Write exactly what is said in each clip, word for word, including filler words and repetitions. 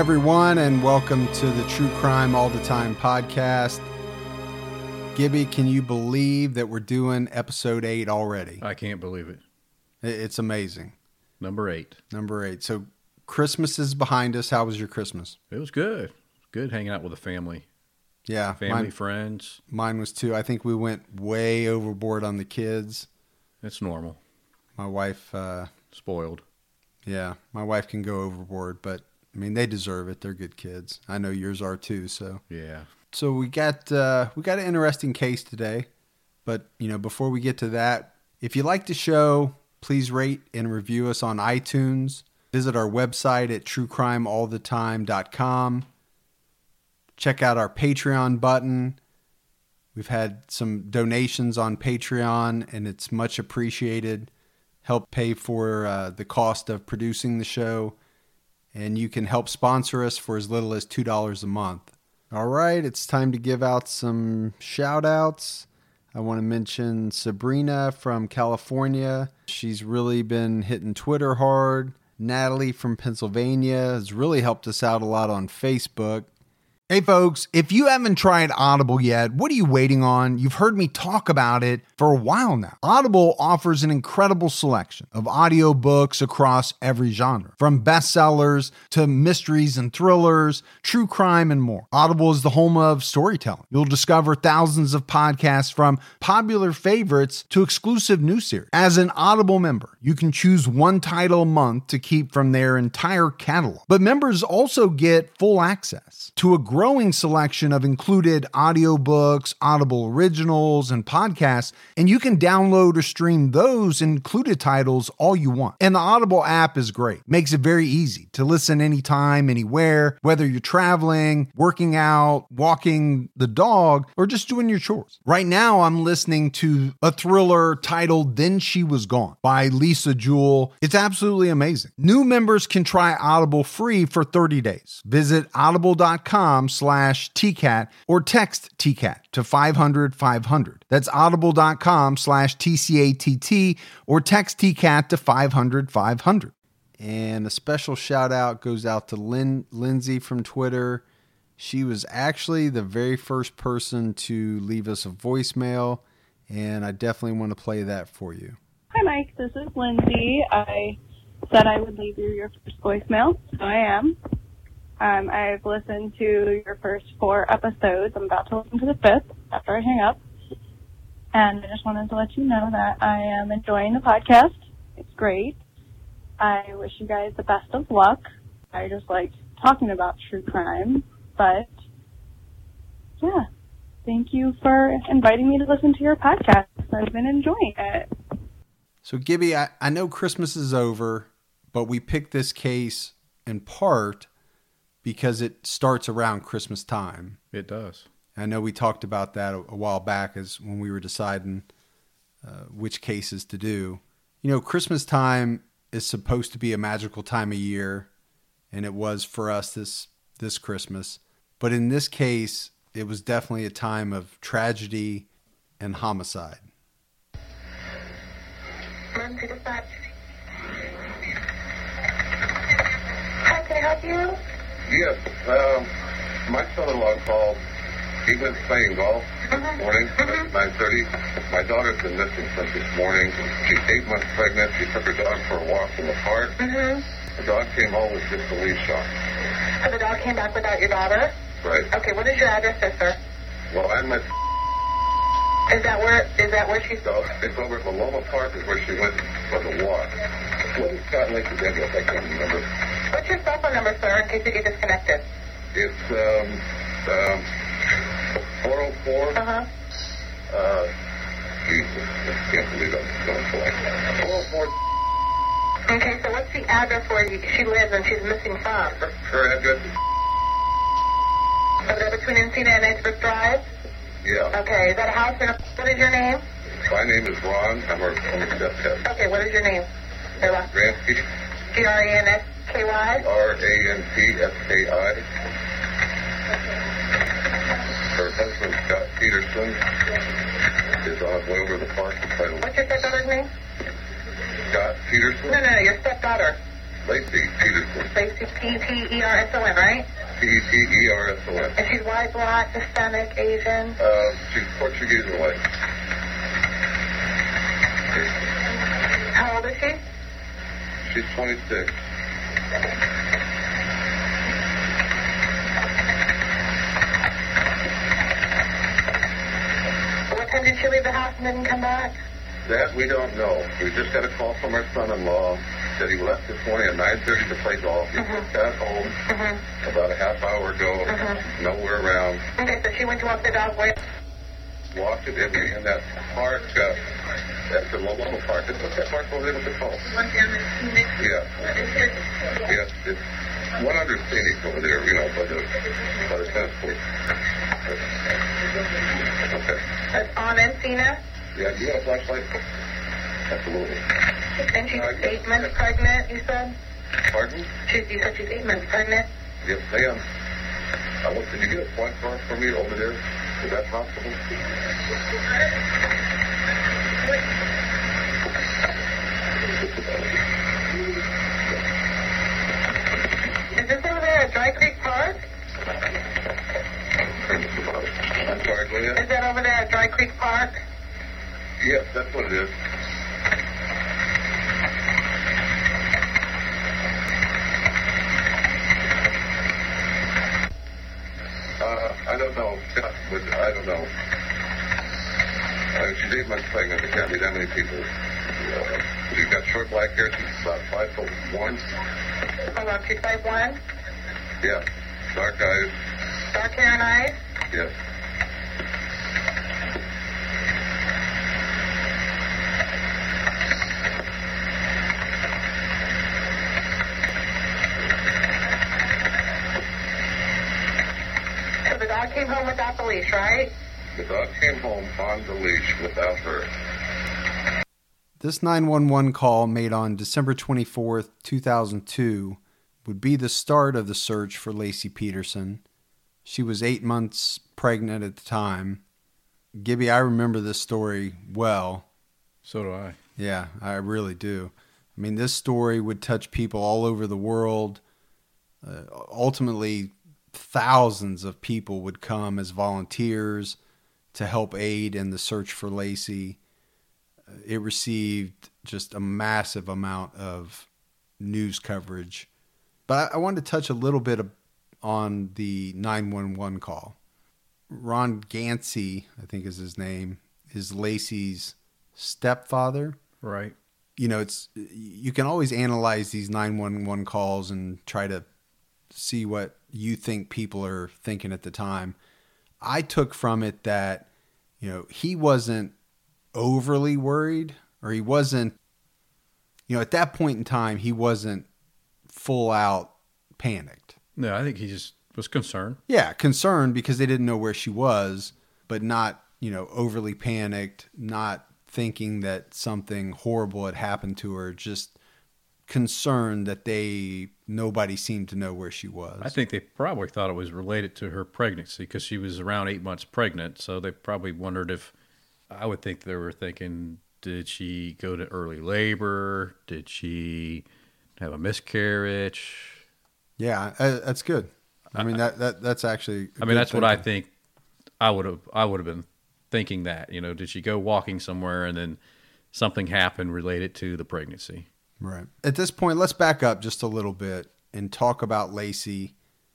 everyone, and welcome to the True Crime All the Time podcast. Gibby, can you believe that we're doing episode eight already? I can't believe it. It's amazing. Number eight. Number eight. So Christmas is behind us. How was your Christmas? It was good. Good hanging out with the family. Yeah. Family, mine, friends. Mine was too. I think we went way overboard on the kids. It's normal. My wife... Uh, Spoiled. Yeah. My wife can go overboard, but I mean, they deserve it. They're good kids. I know yours are too, so... Yeah. So we got uh, we got an interesting case today, but you know, before we get to that, if you like the show, please rate and review us on iTunes. Visit our website at true crime all the time dot com. Check out our Patreon button. We've had some donations on Patreon, and it's much appreciated. Help pay for uh, the cost of producing the show, and you can help sponsor us for as little as two dollars a month. All right, it's time to give out some shout outs. I want to mention Sabrina from California. She's really been hitting Twitter hard. Natalie from Pennsylvania has really helped us out a lot on Facebook. Hey folks, if you haven't tried Audible yet, what are you waiting on? You've heard me talk about it for a while now. Audible offers an incredible selection of audiobooks across every genre, from bestsellers to mysteries and thrillers, true crime, and more. Audible is the home of storytelling. You'll discover thousands of podcasts from popular favorites to exclusive new series. As an Audible member, you can choose one title a month to keep from their entire catalog. But members also get full access to a growing selection of included audiobooks, Audible originals, and podcasts, and you can download or stream those included titles all you want. And the Audible app is great. Makes it very easy to listen anytime, anywhere, whether you're traveling, working out, walking the dog, or just doing your chores. Right now, I'm listening to a thriller titled Then She Was Gone by Lisa Jewell. It's absolutely amazing. New members can try Audible free for thirty days. Visit audible.com slash TCAT or text T CAT to five hundred five hundred. That's audible.com slash T C A T T or text T CAT to five hundred five hundred. And a special shout out goes out to Lynn, Lindsay from Twitter. She was actually the very first person to leave us a voicemail, and I definitely want to play that for you. Hi Mike, this is Lindsay. I said I would leave you your first voicemail, so I am. Um, I've listened to your first four episodes. I'm about to listen to the fifth after I hang up. And I just wanted to let you know that I am enjoying the podcast. It's great. I wish you guys the best of luck. I just like talking about true crime. But, yeah, thank you for inviting me to listen to your podcast. I've been enjoying it. So, Gibby, I, I know Christmas is over, but we picked this case in part because it starts around Christmas time. It does. I know we talked about that a, a while back as when we were deciding uh, which cases to do. You know, Christmas time is supposed to be a magical time of year, and it was for us this this Christmas. But in this case, it was definitely a time of tragedy and homicide. How can I help you? Yes, um, my son-in-law called. He went playing golf this Mm-hmm. morning Mm-hmm. at nine thirty. My daughter's been missing since this morning. She's eight months pregnant. She took her dog for a walk in the park. Mm-hmm. The dog came home with just a leash on. So the dog came back without your daughter? Right. Okay, what is your address, sister? Well, I'm at... Is that where, is that where she's... So it's over at Maloma Park is where she went for the walk. What is Scott Lake address? I can't remember. What's your cell phone number, sir, in case you get disconnected? It's, um, um, four oh four. Uh-huh. Uh, Jesus, I can't believe I'm going for it. four oh four. Okay, so what's the address where you, she lives and she's missing from? Her, her address is... Over there between Encina and Iceberg Drive? Yeah. Okay, is that a house in a... What is your name? My name is Ron. I'm her only stepdad. Okay, what is your name? Your last... Ransky. G R A N S K Y? R A N T S K I. Her husband, Scott Peterson, is on his way over to the park to try to... What's your stepdaughter's name? Scott Peterson? No, no, no, your stepdaughter. Lacey Peterson. Lacey, P T E R S O N, right? P E T E R S O N. And she's white, black, Hispanic, Asian. Uh, she's Portuguese and white. How old is she? She's twenty-six. What time did she leave the house and didn't come back? That we don't know. We just got a call from her son-in-law. Said he left this morning at nine thirty to play golf. He just got home Mm-hmm. about a half hour ago. Mhm. Nowhere around. Okay, so she went to walk the dog with. Walked it in, in that park, uh, at the Loma Park. What's that park over there? What's it called? One down in Phoenix. Yeah. Yes, it's one under Phoenix over there, you know, by the, by the tennis court. Okay. That's on Encina. Yeah, do you have a flashlight? Absolutely. And she's eight months pregnant, you said? Pardon? She's, you said she's eight months pregnant? Yes, ma'am. I want, can you get a point card for me over there? Is that possible? Is this over there at Dry Creek Park? I'm sorry, go ahead. Is that over there at Dry Creek Park? Yes, that's what it is. Uh, I don't know. But I don't know. Uh, she's eight months pregnant. There can't be that many people. Uh, she's got short black hair. She's about five foot one. Hold on, she's five one. Yeah. Dark eyes. Dark hair and eyes. Yes. So the dog came home without the leash, right? The dog came home on the leash without her. This nine one one call made on December twenty-fourth, two thousand two would be the start of the search for Lacey Peterson. She was eight months pregnant at the time. Gibby, I remember this story well. So do I. Yeah, I really do. I mean, this story would touch people all over the world. Uh, ultimately, thousands of people would come as volunteers to help aid in the search for Lacey. Uh, it received just a massive amount of news coverage. But I, I wanted to touch a little bit of, on the nine one one call. Ron Gansey, I think is his name, is Lacey's stepfather. Right. You know, it's you can always analyze these nine one one calls and try to see what you think people are thinking at the time. I took from it that, you know, he wasn't overly worried, or he wasn't, you know, at that point in time, he wasn't full out panicked. No, I think he just was concerned. Yeah, concerned because they didn't know where she was, but not, you know, overly panicked, not thinking that something horrible had happened to her, just concerned that they nobody seemed to know where she was. I think they probably thought it was related to her pregnancy because she was around eight months pregnant. So they probably wondered if, I would think they were thinking, did she go to early labor? Did she have a miscarriage? Yeah, uh, that's good. I mean, that, that that's actually. I mean, that's what I think. I would have. I would have been thinking that. You know, did she go walking somewhere and then something happened related to the pregnancy? Right. At this point, let's back up just a little bit and talk about Lacey.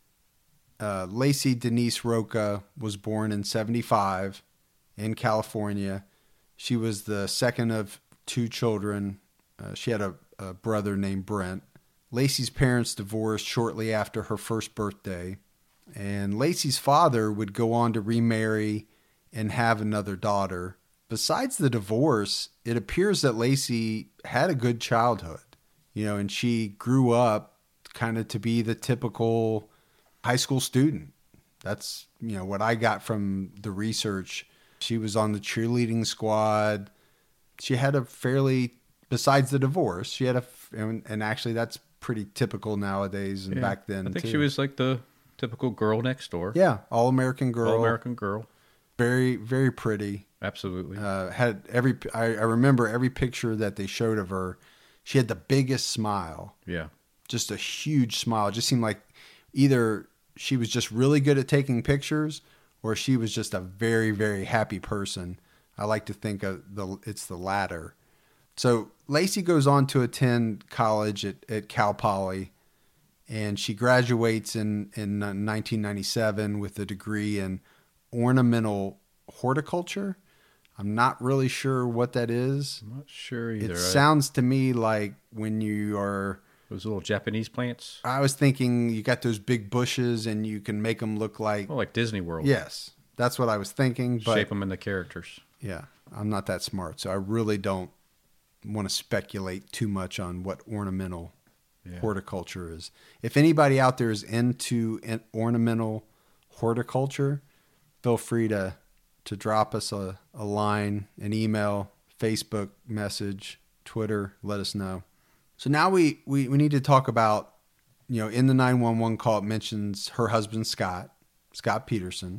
Uh, Lacey Denise Roca was born in seventy-five in California. She was the second of two children. Uh, she had a, a brother named Brent. Lacey's parents divorced shortly after her first birthday, and Lacey's father would go on to remarry and have another daughter. Besides the divorce, it appears that Lacey had a good childhood, you know, and she grew up kind of to be the typical high school student. That's, you know, what I got from the research. She was on the cheerleading squad. She had a fairly, besides the divorce, she had a, and, and actually that's pretty typical nowadays and Yeah, back then I think too. she was like the typical girl next door. Yeah, all-American girl. All-American girl. Very, very pretty. Absolutely. Uh, had every I, I remember every picture that they showed of her. She had the biggest smile. Yeah. just a huge smile. It just seemed like either she was just really good at taking pictures or she was just a very, very happy person. I like to think of the it's the latter. So Lacey goes on to attend college at, at Cal Poly, and she graduates in, in nineteen ninety-seven with a degree in ornamental horticulture. I'm not really sure what that is. I'm not sure either. It I- sounds to me like when you are... Those little Japanese plants. I was thinking you got those big bushes and you can make them look like... Well, like Disney World. Yes, that's what I was thinking. But Shape them into characters. yeah, I'm not that smart, so I really don't want to speculate too much on what ornamental Yeah. horticulture is. If anybody out there is into an ornamental horticulture, feel free to to drop us a, a line, an email, Facebook message, Twitter, let us know. So now we, we, we need to talk about, you know, in the nine one one call, it mentions her husband, Scott, Scott Peterson.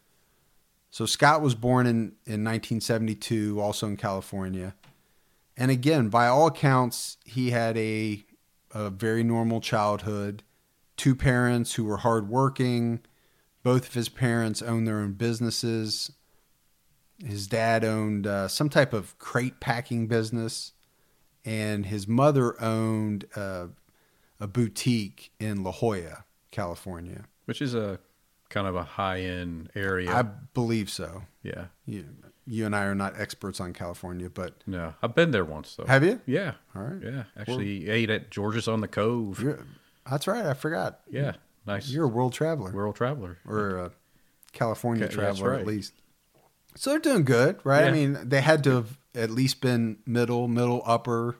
So Scott was born in, in nineteen seventy-two, also in California. And again, by all accounts, he had a, a very normal childhood. Two parents who were hardworking. Both of his parents owned their own businesses. His dad owned uh, some type of crate packing business. And his mother owned uh, a boutique in La Jolla, California. Which is a kind of a high-end area. I believe so. yeah. You, you and I are not experts on California, but No, I've been there once, though. have you? Yeah. All right. Yeah. Actually ate at George's on the Cove. You're, that's right. I forgot. Yeah. Nice. You're a world traveler. world traveler. Or a California Okay, that's traveler right. at least. So they're doing good, right? I Yeah. mean, they had to have at least been middle, middle, upper.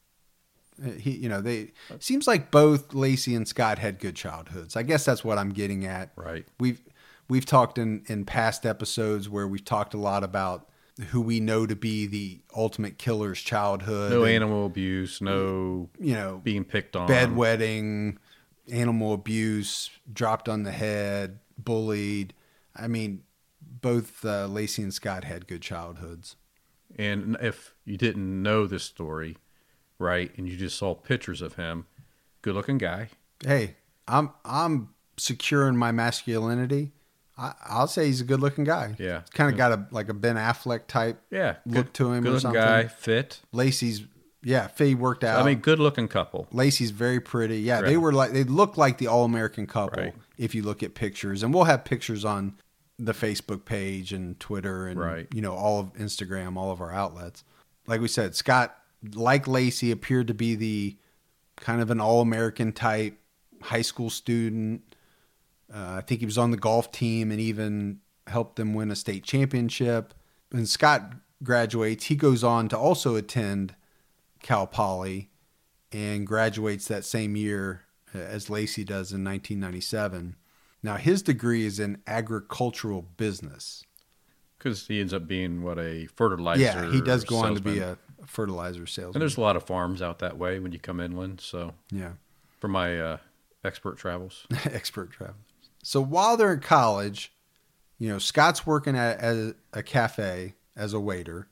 Uh, He, you know, they seems like both Lacey and Scott had good childhoods. I guess that's what I'm getting at. Right. We've we've talked in in past episodes where we've talked a lot about who we know to be the ultimate killer's childhood. No and, animal abuse, no you know, being picked on. bedwetting, animal abuse, dropped on the head, bullied. I mean, both uh, Lacey and Scott had good childhoods. And if you didn't know this story, right, and you just saw pictures of him, good-looking guy. Hey, I'm I'm secure in my masculinity. I, I'll say he's a good-looking guy. Yeah. He's kind of got a like a Ben Affleck type Yeah. look good, to him or Good-looking something. guy, fit. Lacey's, yeah, Faye worked out. I mean, good-looking couple. Lacey's very pretty. Yeah, they Right. were like they look like the all-American couple Right. if you look at pictures, and we'll have pictures on the Facebook page and Twitter and Right. you know all of Instagram, all of our outlets. Like we said, Scott, like Lacey, appeared to be the kind of an all-American type high school student. Uh, I think he was on the golf team and even helped them win a state championship. And Scott graduates. He goes on to also attend Cal Poly and graduates that same year as Lacey does in nineteen ninety-seven. Now, his degree is in agricultural business. Because he ends up being, what, a fertilizer Yeah, he does go on to be salesman. a fertilizer salesman. And there's a lot of farms out that way when you come inland. So, yeah. for my uh, expert travels. Expert travel. So while they're in college, you know, Scott's working at, at a cafe as a waiter.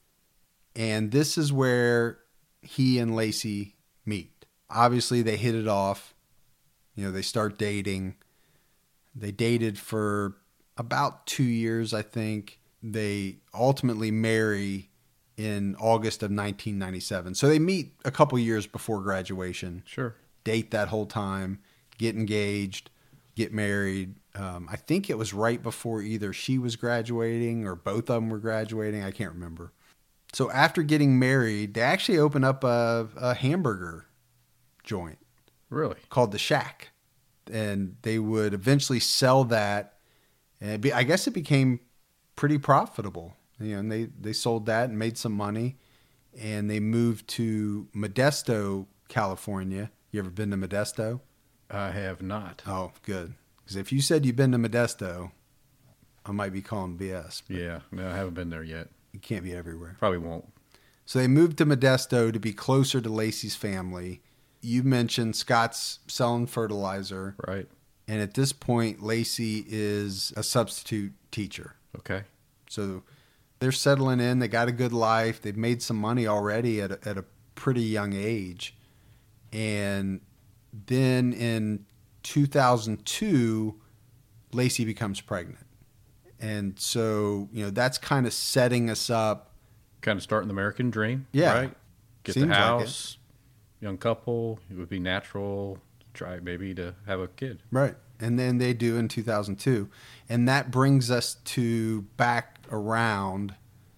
And this is where he and Lacey meet. Obviously, they hit it off. You know, they start dating. They dated for about two years, I think. They ultimately marry in August of nineteen ninety-seven. So they meet a couple years before graduation. Sure. Date that whole time, get engaged, get married. Um, I think it was right before either she was graduating or both of them were graduating. I can't remember. So after getting married, they actually open up a, a hamburger joint Really? called The Shack. And they would eventually sell that. And it be, I guess it became pretty profitable. You know, and they, they sold that and made some money. And they moved to Modesto, California. You ever been to Modesto? I have not. Oh, good. Because if you said you've been to Modesto, I might be calling B S. But Yeah. No, I haven't been there yet. you can't be everywhere. Probably won't. So they moved to Modesto to be closer to Lacey's family. You mentioned Scott's selling fertilizer. Right. And at this point, Lacey is a substitute teacher. Okay. So they're settling in. They got a good life. They've made some money already at a, at a pretty young age. And then in two thousand two, Lacey becomes pregnant. And so, you know, that's kind of setting us up. Kind of starting the American dream, Yeah. right? Get Seems the like house, young couple. It would be natural, try maybe to have a kid. Right. And then they do in two thousand two. And that brings us to back around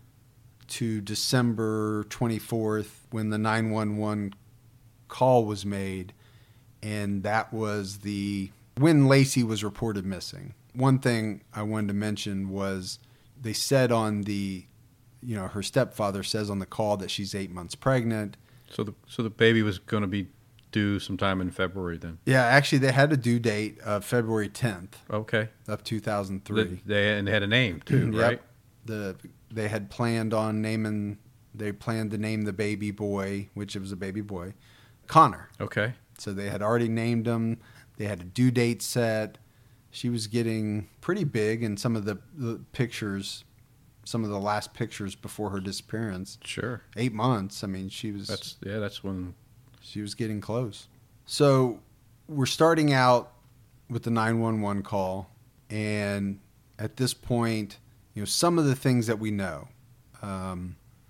to December twenty-fourth when the nine one one call was made. And that was the when Lacey was reported missing. One thing I wanted to mention was they said on the, you know, her stepfather says on the call that she's eight months pregnant. So the so the baby was going to be due sometime in February then. Yeah, actually they had a due date of February tenth Okay. of two thousand three. The, they and they had a name too, Yep. right? The they had planned on naming. They planned to name the baby boy, which it was a baby boy, Connor. Okay. So they had already named him. They had a due date set. She was getting pretty big in some of the, the pictures, some of the last pictures before her disappearance. Sure. Eight months. I mean, she was. That's yeah. That's when. She was getting close. So we're starting out with the nine one one call, and at this point, you know, some of the things that we know um,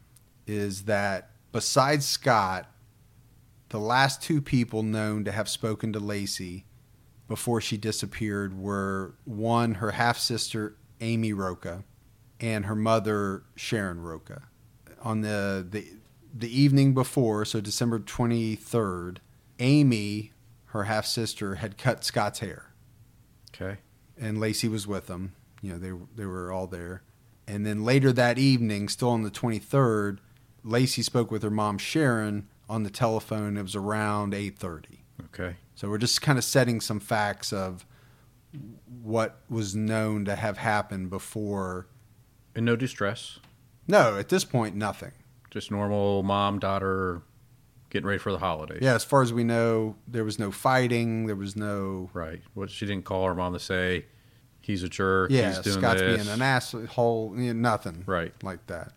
is that besides Scott, the last two people known to have spoken to Lacey before she disappeared were one, her half-sister, Amy Roca, and her mother, Sharon Roca. On the, the, the evening before, so December twenty-third, Amy, her half-sister, had cut Scott's hair. Okay. And Lacey was with them. You know, they, they were all there. And then later that evening, still on the twenty-third, Lacey spoke with her mom, Sharon, on the telephone. It was around eight thirty. Okay. So we're just kind of setting some facts of what was known to have happened before. And no distress. No, at this point, nothing. Just normal mom, daughter, getting ready for the holidays. Yeah, as far as we know, there was no fighting. There was no... Right. Well, she didn't call her mom to say, he's a jerk, Yeah, he's doing Scott's this. being an asshole, you know, nothing. Right. Like that.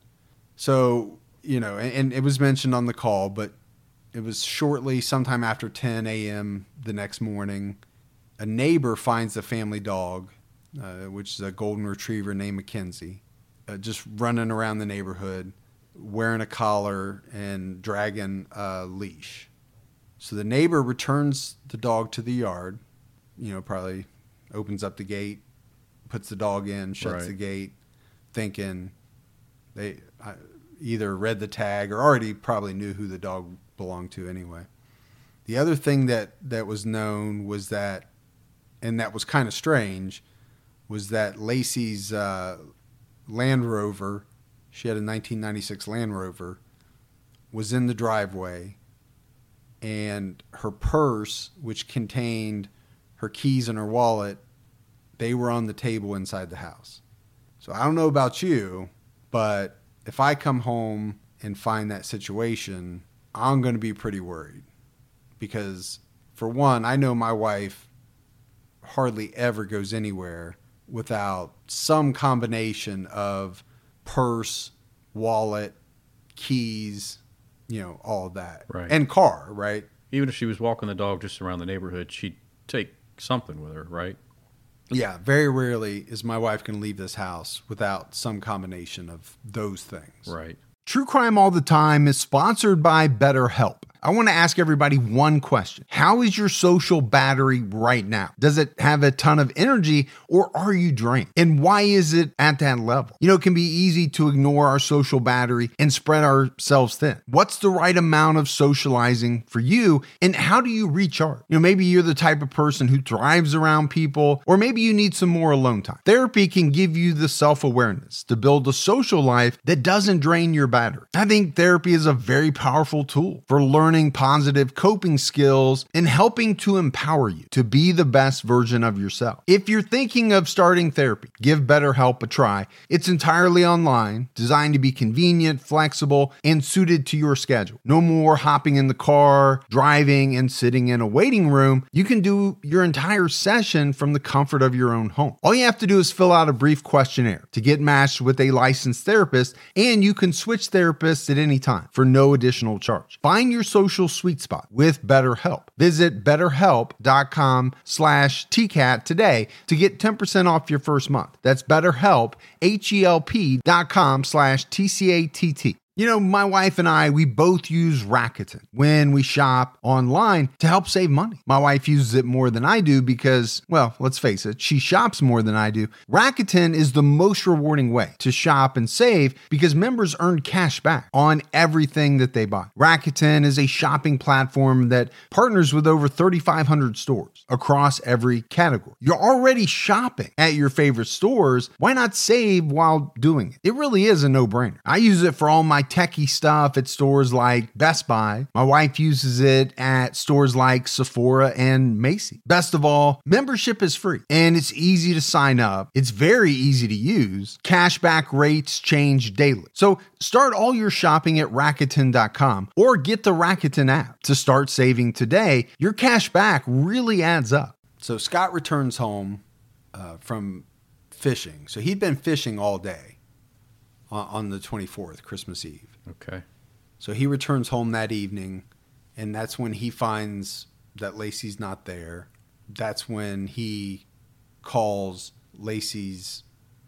So, you know, and, and it was mentioned on the call, but it was shortly, sometime after ten a.m. the next morning, a neighbor finds the family dog, uh, which is a golden retriever named Mackenzie, uh, just running around the neighborhood, wearing a collar and dragging a leash. So the neighbor returns the dog to the yard, you know, probably opens up the gate, puts the dog in, shuts Right. the gate, thinking they I, either read the tag or already probably knew who the dog belonged to anyway. The other thing that, that was known was that, and that was kind of strange, was that Lacey's uh, Land Rover, she had a nineteen ninety-six Land Rover, was in the driveway, and her purse, which contained her keys and her wallet, they were on the table inside the house. So I don't know about you, but if I come home and find that situation, I'm going to be pretty worried. Because, for one, I know my wife hardly ever goes anywhere without some combination of purse, wallet, keys, you know, all of that. Right. And car, right? Even if she was walking the dog just around the neighborhood, she'd take something with her, right? Yeah, very rarely is my wife going to leave this house without some combination of those things. Right. True Crime All the Time is sponsored by BetterHelp. I want to ask everybody one question. How is your social battery right now? Does it have a ton of energy or are you drained? And why is it at that level? You know, it can be easy to ignore our social battery and spread ourselves thin. What's the right amount of socializing for you and how do you recharge? You know, maybe you're the type of person who thrives around people, or maybe you need some more alone time. Therapy can give you the self-awareness to build a social life that doesn't drain your battery. I think therapy is a very powerful tool for learning learning positive coping skills and helping to empower you to be the best version of yourself. If you're thinking of starting therapy, give BetterHelp a try. It's entirely online, designed to be convenient, flexible, and suited to your schedule. No more hopping in the car, driving, and sitting in a waiting room. You can do your entire session from the comfort of your own home. All you have to do is fill out a brief questionnaire to get matched with a licensed therapist, and you can switch licensed therapists at any time for no additional charge. Find your social sweet spot with BetterHelp. Visit betterhelp.com slash TCAT today to get ten percent off your first month. That's BetterHelp, H-E-L-P dot com slash T-C-A-T-T. You know, my wife and I, we both use Rakuten when we shop online to help save money. My wife uses it more than I do because, well, let's face it, she shops more than I do. Rakuten is the most rewarding way to shop and save because members earn cash back on everything that they buy. Rakuten is a shopping platform that partners with over thirty-five hundred stores across every category. You're already shopping at your favorite stores. Why not save while doing it? It really is a no-brainer. I use it for all my techie stuff at stores like Best Buy. My wife uses it at stores like Sephora and Macy's. Best of all, membership is free and it's easy to sign up. It's very easy to use. Cashback rates change daily. So start all your shopping at Rakuten dot com or get the Rakuten app to start saving today. Your cash back really adds up. So Scott returns home uh, from fishing. So he'd been fishing all day on the twenty-fourth, Christmas Eve. Okay. So he returns home that evening, and that's when he finds that Lacey's not there. That's when he calls Lacey's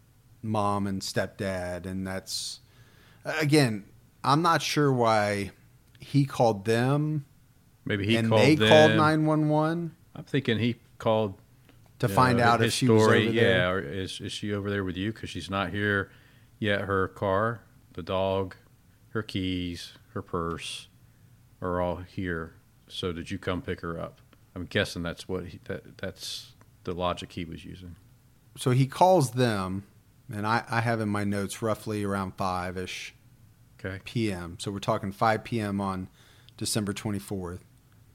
mom and stepdad, and that's, again, I'm not sure why he called them. Maybe he and called they them. called nine one one. I'm thinking he called to find know, out his if she story. was over there. Yeah, or is is she over there with you? Because she's not here yet. Her car, the dog, her keys, her purse are all here. So did you come pick her up? I'm guessing that's what he, that that's the logic he was using. So he calls them, and I, I have in my notes roughly around five-ish Okay. p m. So we're talking five p.m. on December twenty-fourth.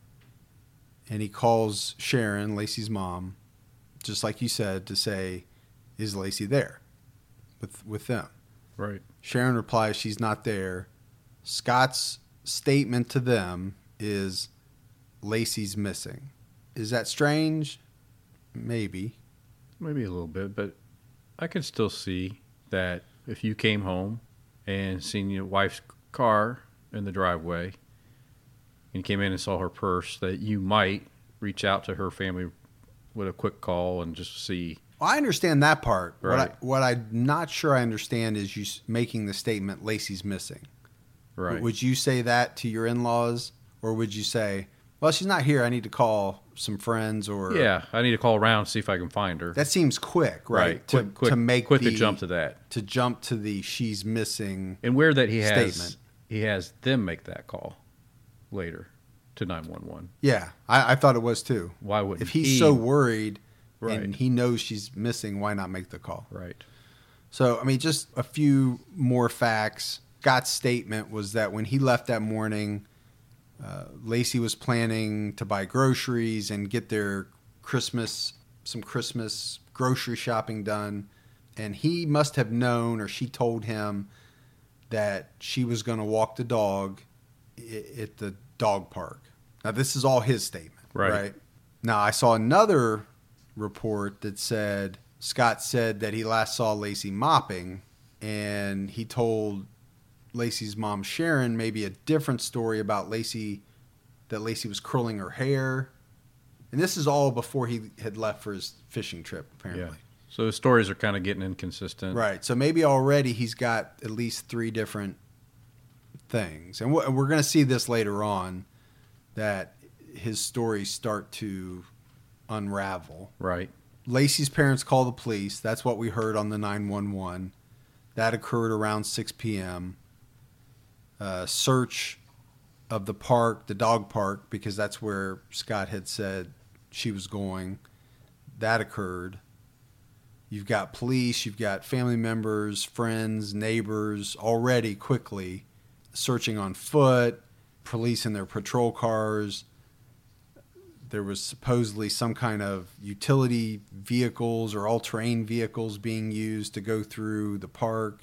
And he calls Sharon, Lacey's mom, just like you said, to say, is Lacey there with with them? Right. Sharon replies she's not there. Scott's statement to them is Lacey's missing. Is that strange? Maybe. Maybe a little bit, but I can still see that if you came home and seen your wife's car in the driveway and came in and saw her purse, that you might reach out to her family with a quick call and just see. Well, I understand that part. Right. What, I, what I'm not sure I understand is you s- making the statement, Lacey's missing. Right. W- Would you say that to your in-laws? Or would you say, well, she's not here. I need to call some friends or... Yeah, I need to call around and see if I can find her. That seems quick, right? Right. To, Quick, quick, to make quick the, to jump to that. To jump to the she's missing And where that he has statement. he has them make that call later to nine one one. Yeah, I, I thought it was too. Why wouldn't If he's he? so worried Right. and he knows she's missing, why not make the call? Right. So, I mean, just a few more facts. Scott's statement was that when he left that morning, uh, Lacey was planning to buy groceries and get their Christmas, some Christmas grocery shopping done. And he must have known, or she told him, that she was going to walk the dog i- at the dog park. Now, this is all his statement, Right. right? Now, I saw another report that said Scott said that he last saw Lacey mopping, and he told Lacey's mom Sharon maybe a different story about Lacey, that Lacey was curling her hair. And this is all before he had left for his fishing trip, apparently. Yeah. So the stories are kind of getting inconsistent. Right. So maybe already he's got at least three different things. And we're going to see this later on, that his stories start to unravel. Right. Lacey's parents call the police. That's what we heard on the nine one one. That occurred around six p.m. Uh, search of the park, the dog park, because that's where Scott had said she was going. That occurred. You've got police, you've got family members, friends, neighbors already quickly searching on foot, police in their patrol cars. There was supposedly some kind of utility vehicles or all-terrain vehicles being used to go through the park.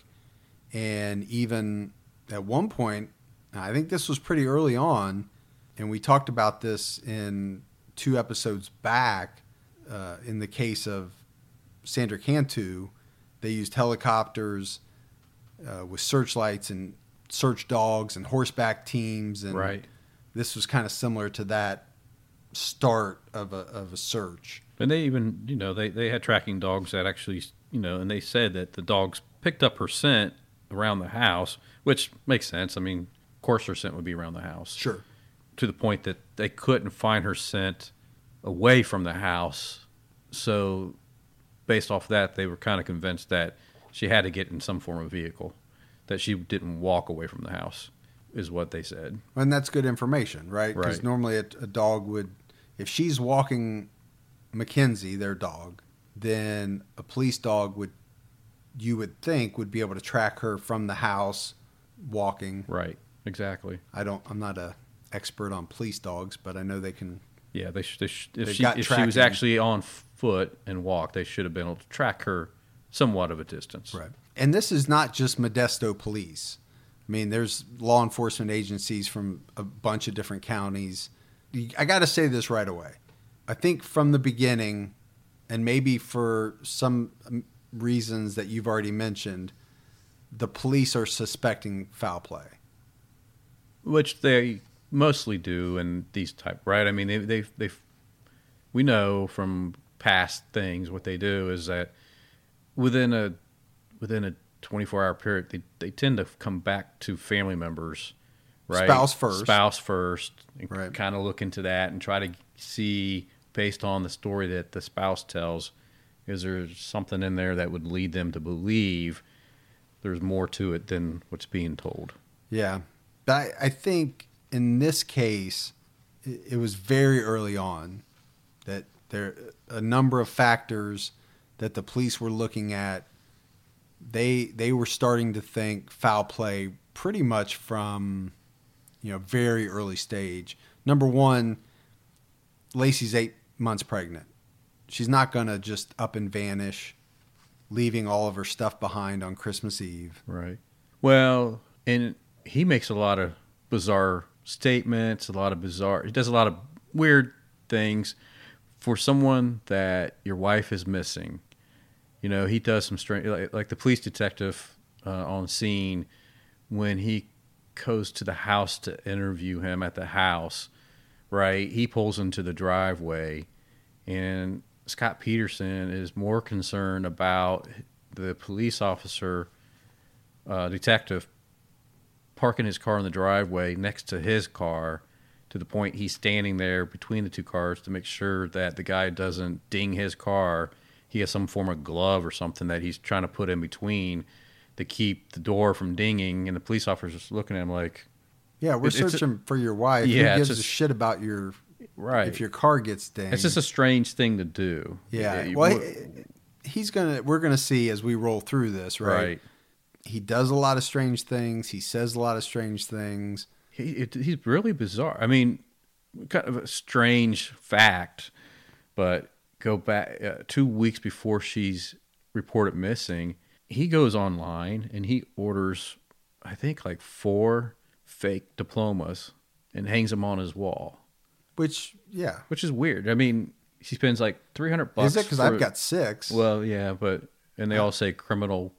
And even at one point, I think this was pretty early on, and we talked about this in two episodes back, uh, in the case of Sandra Cantu, they used helicopters uh, with searchlights and search dogs and horseback teams, and Right. this was kind of similar to that start of a of a search. And they even, you know, they, they had tracking dogs that actually, you know, and they said that the dogs picked up her scent around the house, which makes sense. I mean, of course her scent would be around the house. Sure. To the point that they couldn't find her scent away from the house. So based off that, they were kind of convinced that she had to get in some form of vehicle, that she didn't walk away from the house, is what they said. And that's good information, right? Because Right. normally a, a dog would, if she's walking Mackenzie, their dog, then a police dog would, you would think, would be able to track her from the house walking. Right. Exactly. I don't, I'm not a expert on police dogs, but I know they can. Yeah. They, sh- they sh- if They've she got if she was tracking. actually on foot and walked, they should have been able to track her somewhat of a distance. Right. And this is not just Modesto police. I mean, there's law enforcement agencies from a bunch of different counties. I got to say this right away. I think from the beginning, and maybe for some reasons that you've already mentioned, the police are suspecting foul play. Which they mostly do in these type, right? I mean, they they they we know from past things what they do is that within a within a twenty-four hour period, they they tend to come back to family members, right? Spouse first. Spouse first, and Right. kind of look into that and try to see, based on the story that the spouse tells, is there something in there that would lead them to believe there's more to it than what's being told. Yeah. But I, I think in this case, it, it was very early on that there a number of factors that the police were looking at. They they were starting to think foul play pretty much from, you know, very early stage. Number one, Lacey's eight months pregnant. She's not going to just up and vanish, leaving all of her stuff behind on Christmas Eve. Right. Well, and he makes a lot of bizarre statements, a lot of bizarre, he does a lot of weird things for someone that your wife is missing. You know, he does some strange, like, like the police detective uh, on scene when he goes to the house to interview him at the house, right? He pulls into the driveway, and Scott Peterson is more concerned about the police officer, uh, detective, parking his car in the driveway next to his car, to the point he's standing there between the two cars to make sure that the guy doesn't ding his car. He has some form of glove or something that he's trying to put in between to keep the door from dinging, and the police officer's just looking at him like, Yeah, we're It- it's a- searching for your wife. Yeah, Who it's gives a just- shit about your right. if your car gets dinged? It's just a strange thing to do. yeah. It- Well, he- he's gonna. We're gonna see as we roll through this, right? right. He does a lot of strange things. He says a lot of strange things. He, it, he's really bizarre. I mean, kind of a strange fact, but go back uh, two weeks before she's reported missing, he goes online and he orders, I think, like four fake diplomas and hangs them on his wall, Which, yeah, which is weird. I mean, he spends like three hundred bucks. is it? Because for- I've got six. Well, yeah, but and they all say criminal,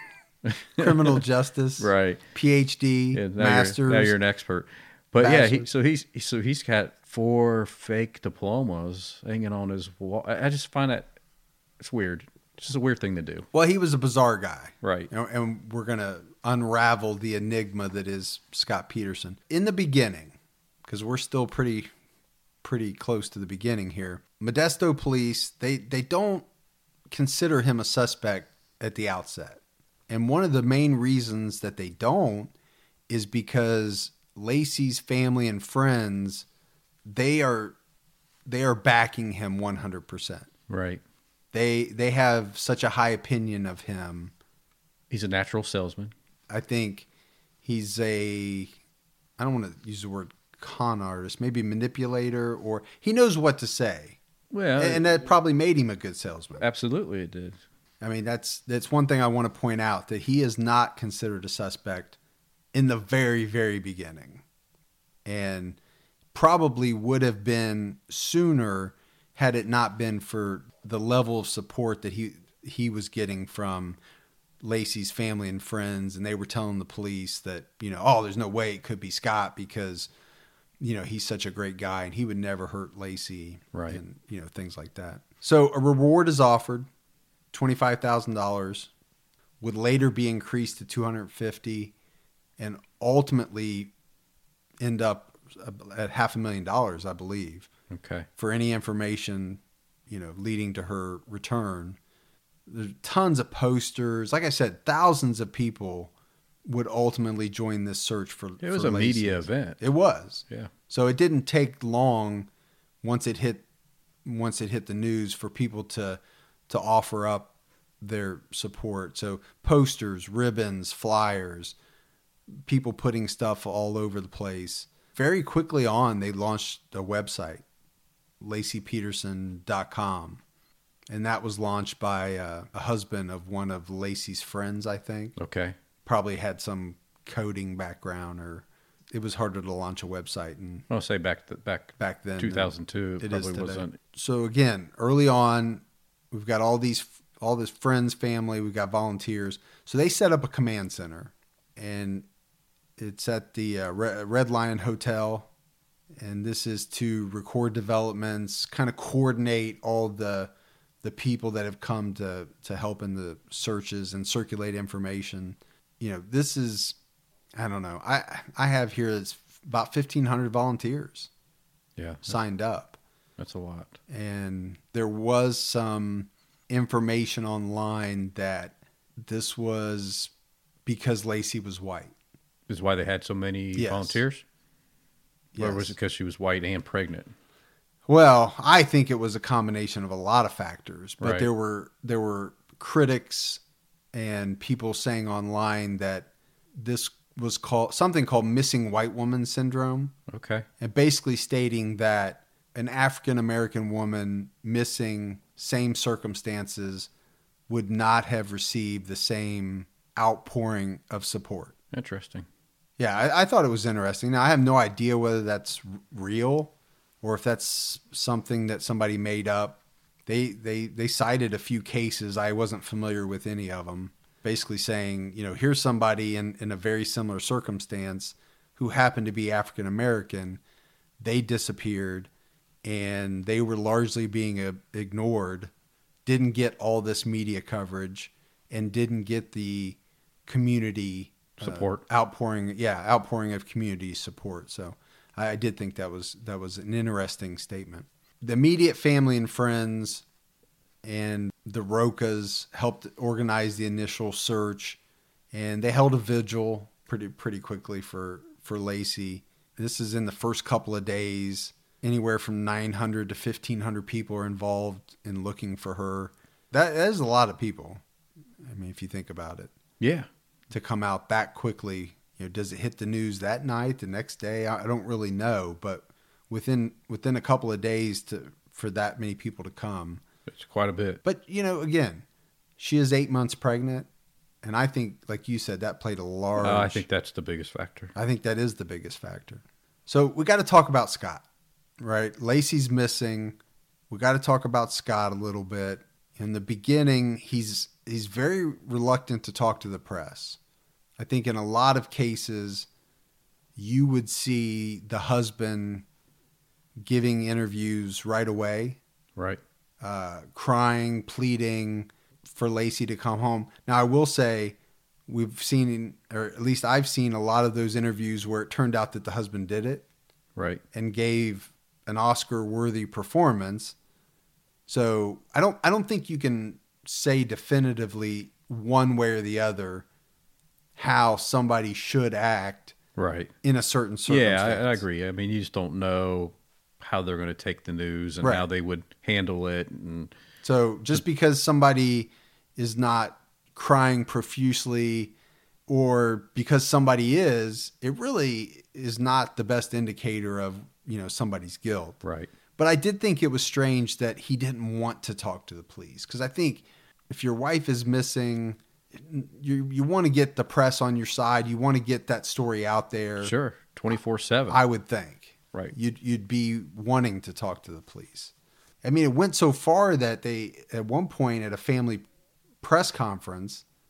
Criminal justice, right? PhD, Yeah, now masters. You're, now you're an expert. But yeah, he, Bachelor's. so he's so he's got four fake diplomas hanging on his wall. I, I just find that it's weird. It's just a weird thing to do. Well, he was a bizarre guy, Right. You know, and we're gonna unravel the enigma that is Scott Peterson. In the beginning, because we're still pretty, pretty close to the beginning here. Modesto police they they don't consider him a suspect at the outset, and one of the main reasons that they don't is because Lacey's family and friends they are they are backing him one hundred percent. Right. They they have such a high opinion of him. He's a natural salesman. I think he's a I don't want to use the word con artist, maybe manipulator, or he knows what to say. Well, And that probably made him a good salesman. absolutely it did. I mean, that's that's one thing I want to point out, that he is not considered a suspect in the very, very beginning. And probably would have been sooner had it not been for the level of support that he he was getting from Lacey's family and friends, and they were telling the police that, you know, oh, there's no way it could be Scott because, you know, he's such a great guy and he would never hurt Lacey. Right. And, you know, things like that. So a reward is offered, twenty-five thousand dollars, would later be increased to two hundred fifty thousand dollars and ultimately end up at half a million dollars, I believe. Okay. For any information, you know, leading to her return. There's tons of posters. Like I said, thousands of people would ultimately join this search for. It was for a Lacey. media event. It was. Yeah. So it didn't take long once it hit once it hit the news for people to to offer up their support. So posters, ribbons, flyers, people putting stuff all over the place. Very quickly on, they launched a website, Laci Peterson dot com. And that was launched by uh, a husband of one of Lacey's friends, I think. Okay. Probably had some coding background, or it was harder to launch a website. And I'll say back th- back back then, two thousand two, it probably is today. wasn't. So again, early on, we've got all these, all this friends, family, we've got volunteers. So they set up a command center, and it's at the uh, Red Lion Hotel. And this is to record developments, kind of coordinate all the the people that have come to, to help in the searches and circulate information. You know, this is, I don't know. I, I have here it's about fifteen hundred volunteers Yeah. signed up. That's a lot. And there was some information online that this was because Lacey was white. Is why they had so many Yes. volunteers? Or Yes. was it because she was white and pregnant? Well, I think it was a combination of a lot of factors, but Right. there were there were critics and people saying online that this was called something called missing white woman syndrome, Okay. and basically stating that an African American woman missing same circumstances would not have received the same outpouring of support. Interesting. Yeah, I, I thought it was interesting. Now, I have no idea whether that's r- real or if that's something that somebody made up. They they they cited a few cases. I wasn't familiar with any of them. Basically saying, you know, here's somebody in, in a very similar circumstance who happened to be African American. They disappeared and they were largely being uh, ignored, didn't get all this media coverage, and didn't get the community uh, Support. outpouring. Yeah, outpouring of community support. So I, I did think that was that was an interesting statement. The immediate family and friends and the Rokas helped organize the initial search, and they held a vigil pretty pretty quickly for for Lacey. This is in the first couple of days. Anywhere from nine hundred to fifteen hundred people are involved in looking for her. That, that is a lot of people. I mean, if you think about it, Yeah. to come out that quickly. You know, does it hit the news that night, the next day? I, I don't really know, but within within a couple of days to for that many people to come. It's quite a bit. But, you know, again, she is eight months pregnant. And I think, like you said, that played a large... Uh, I think that's the biggest factor. I think that is the biggest factor. So we got to talk about Scott, right? Lacey's missing. We got to talk about Scott a little bit. In the beginning, he's he's very reluctant to talk to the press. I think in a lot of cases, you would see the husband giving interviews right away. Right. Uh, crying, pleading for Lacey to come home. Now, I will say we've seen, or at least I've seen a lot of those interviews where it turned out that the husband did it Right. and gave an Oscar-worthy performance. So I don't, I don't think you can say definitively one way or the other how somebody should act Right. in a certain circumstance. Yeah, I, I agree. I mean, you just don't know how they're going to take the news and Right. how they would handle it. And So just because somebody is not crying profusely or because somebody is, it really is not the best indicator of, you know, somebody's guilt. right. But I did think it was strange that he didn't want to talk to the police. Because I think if your wife is missing, you you want to get the press on your side. You want to get that story out there. Sure. twenty-four seven. I would think. Right. You'd you'd be wanting to talk to the police. I mean, it went so far that they, at one point at a family press conference,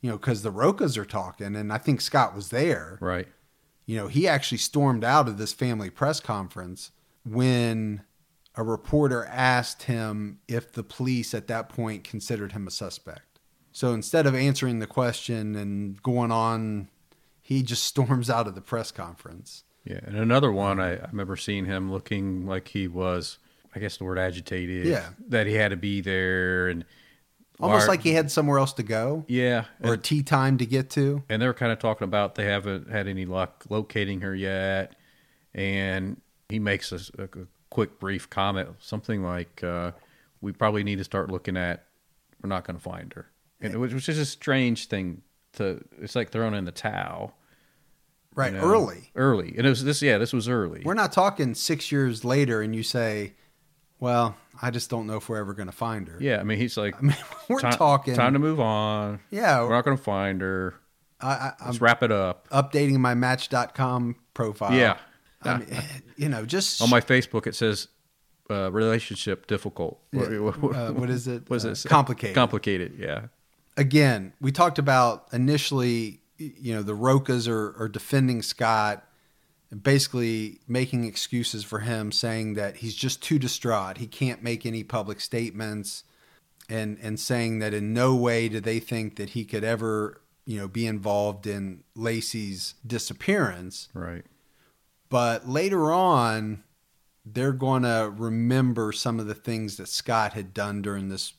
you know, because the Rokas are talking, and I think Scott was there. Right. You know, he actually stormed out of this family press conference when a reporter asked him if the police at that point considered him a suspect. So instead of answering the question and going on, he just storms out of the press conference. Yeah, and another one, I, I remember seeing him looking like he was, I guess the word agitated. Yeah. That he had to be there. And Almost our- like he had somewhere else to go. Yeah. Or a and, tea time to get to. and they were kind of talking about they haven't had any luck locating her yet. And he makes a, a, a quick, brief comment, something like, uh, we probably need to start looking at, we're not going to find her. And, which, which is a strange thing to, it's like throwing in the towel. Right, you know, early. Early. And it was this, yeah, this was early. We're not talking six years later and you say, well, I just don't know if we're ever going to find her. Yeah, I mean, he's like, I mean, we're time, talking. time to move on. Yeah. We're not going to find her. I, I, Let's I'm wrap it up. updating my match dot com profile. Yeah. I mean, you know, just. On my Facebook, it says uh, relationship difficult. Yeah, uh, what is it? What is Uh, it? complicated. Complicated, yeah. Again, we talked about initially, you know, the Rokas are, are defending Scott, basically making excuses for him, saying that he's just too distraught. He can't make any public statements, and and saying that in no way do they think that he could ever, you know, be involved in Lacey's disappearance. Right. But later on, they're going to remember some of the things that Scott had done during this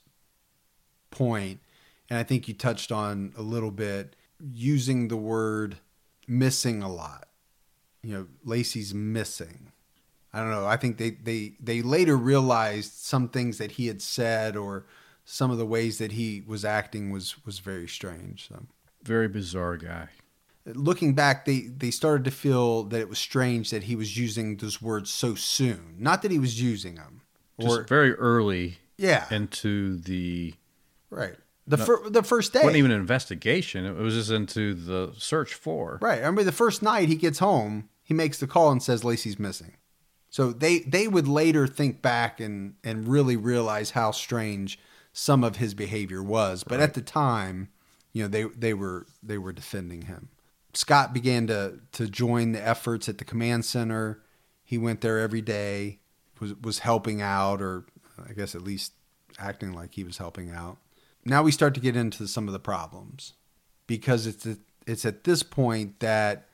point. And I think you touched on a little bit using the word missing a lot. You know, Lacey's missing. I don't know. I think they, they, they later realized some things that he had said or some of the ways that he was acting was, was very strange. So Very bizarre guy. looking back, they, they started to feel that it was strange that he was using those words so soon. Not that he was using them. Just Or, very early yeah, into the... right. The, No, fir- the first day. It wasn't even an investigation. It was just into the search for. Right. I mean, the first night he gets home, he makes the call and says Lacey's missing. So they, they would later think back and, and really realize how strange some of his behavior was. But Right. at the time, you know, they, they were they were defending him. Scott began to, to join the efforts at the command center. He went there every day, was was helping out, or I guess at least acting like he was helping out. Now we start to get into some of the problems, because it's at, it's at this point that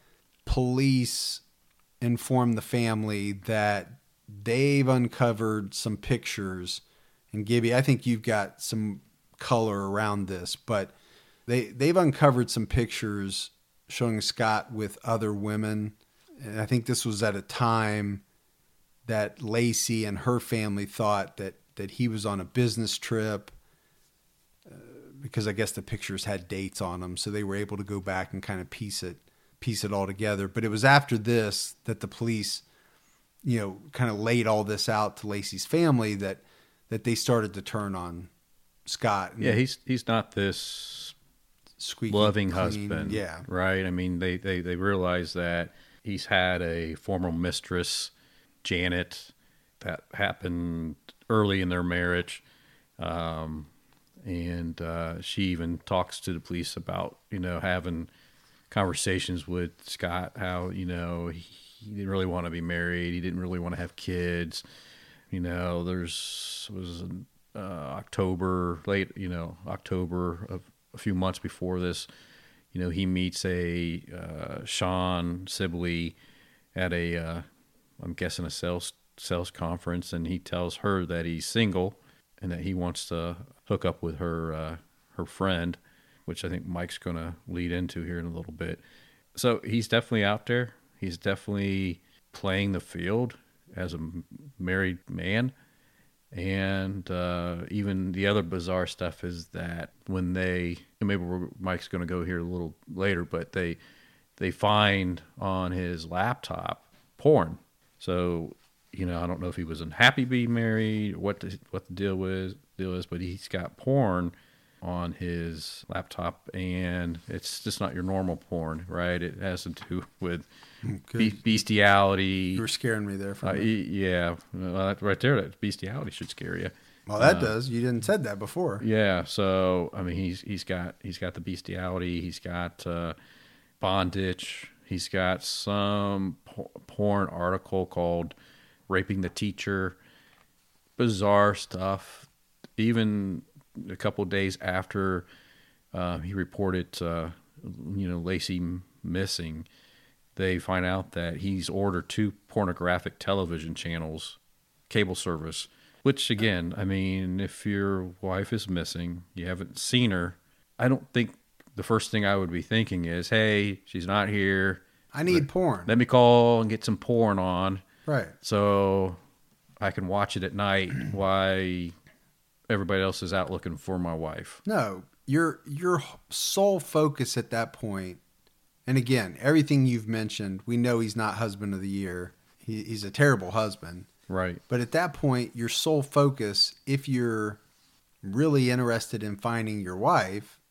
police inform the family that they've uncovered some pictures. And Gibby, I think you've got some color around this, but they they've uncovered some pictures showing Scott with other women. And I think this was at a time that Lacey and her family thought that that he was on a business trip, uh, because I guess the pictures had dates on them, so they were able to go back and kind of piece it piece it all together. But it was after this that the police, you know, kind of laid all this out to Lacey's family that that they started to turn on Scott. And Yeah, he's he's not this squeaky loving clean. husband. Yeah. Right? I mean, they, they, they realize that he's had a former mistress, Janet, that happened early in their marriage. Um, and uh, she even talks to the police about, you know, having conversations with Scott, how, you know, he, he didn't really want to be married. He didn't really want to have kids. You know, there's was uh, October, late, you know, October of a few months before this, you know, he meets a uh, Sean Sibley at a, uh, I'm guessing a sales sales conference, and he tells her that he's single and that he wants to hook up with her uh, her friend, which I think Mike's going to lead into here in a little bit. So he's definitely out there. He's definitely playing the field as a married man. And uh, even the other bizarre stuff is that when they, and maybe we're, Mike's going to go here a little later, but they they find on his laptop porn. So, you know, I don't know if he was unhappy being married, or what the, what the deal was deal is, but he's got porn on his laptop, and it's just not your normal porn, right? It has to do with be- bestiality. You were scaring me there for a Uh, minute. y- yeah, well, that right there, that bestiality should scare you. Well, that uh, does. You didn't said that before. Yeah. So I mean, he's he's got he's got the bestiality. He's got uh, bondage. He's got some por- porn article called "Raping the Teacher." Bizarre stuff. Even a couple of days after uh, he reported, uh, you know, Lacey missing, they find out that he's ordered two pornographic television channels, cable service. Which, again, I mean, if your wife is missing, you haven't seen her, I don't think the first thing I would be thinking is, hey, she's not here. I need let, porn. Let me call and get some porn on. Right. So I can watch it at night while everybody else is out looking for my wife. No, your your sole focus at that point, and again, everything you've mentioned, we know he's not husband of the year. He, he's a terrible husband. Right. But at that point, your sole focus, if you're really interested in finding your wife,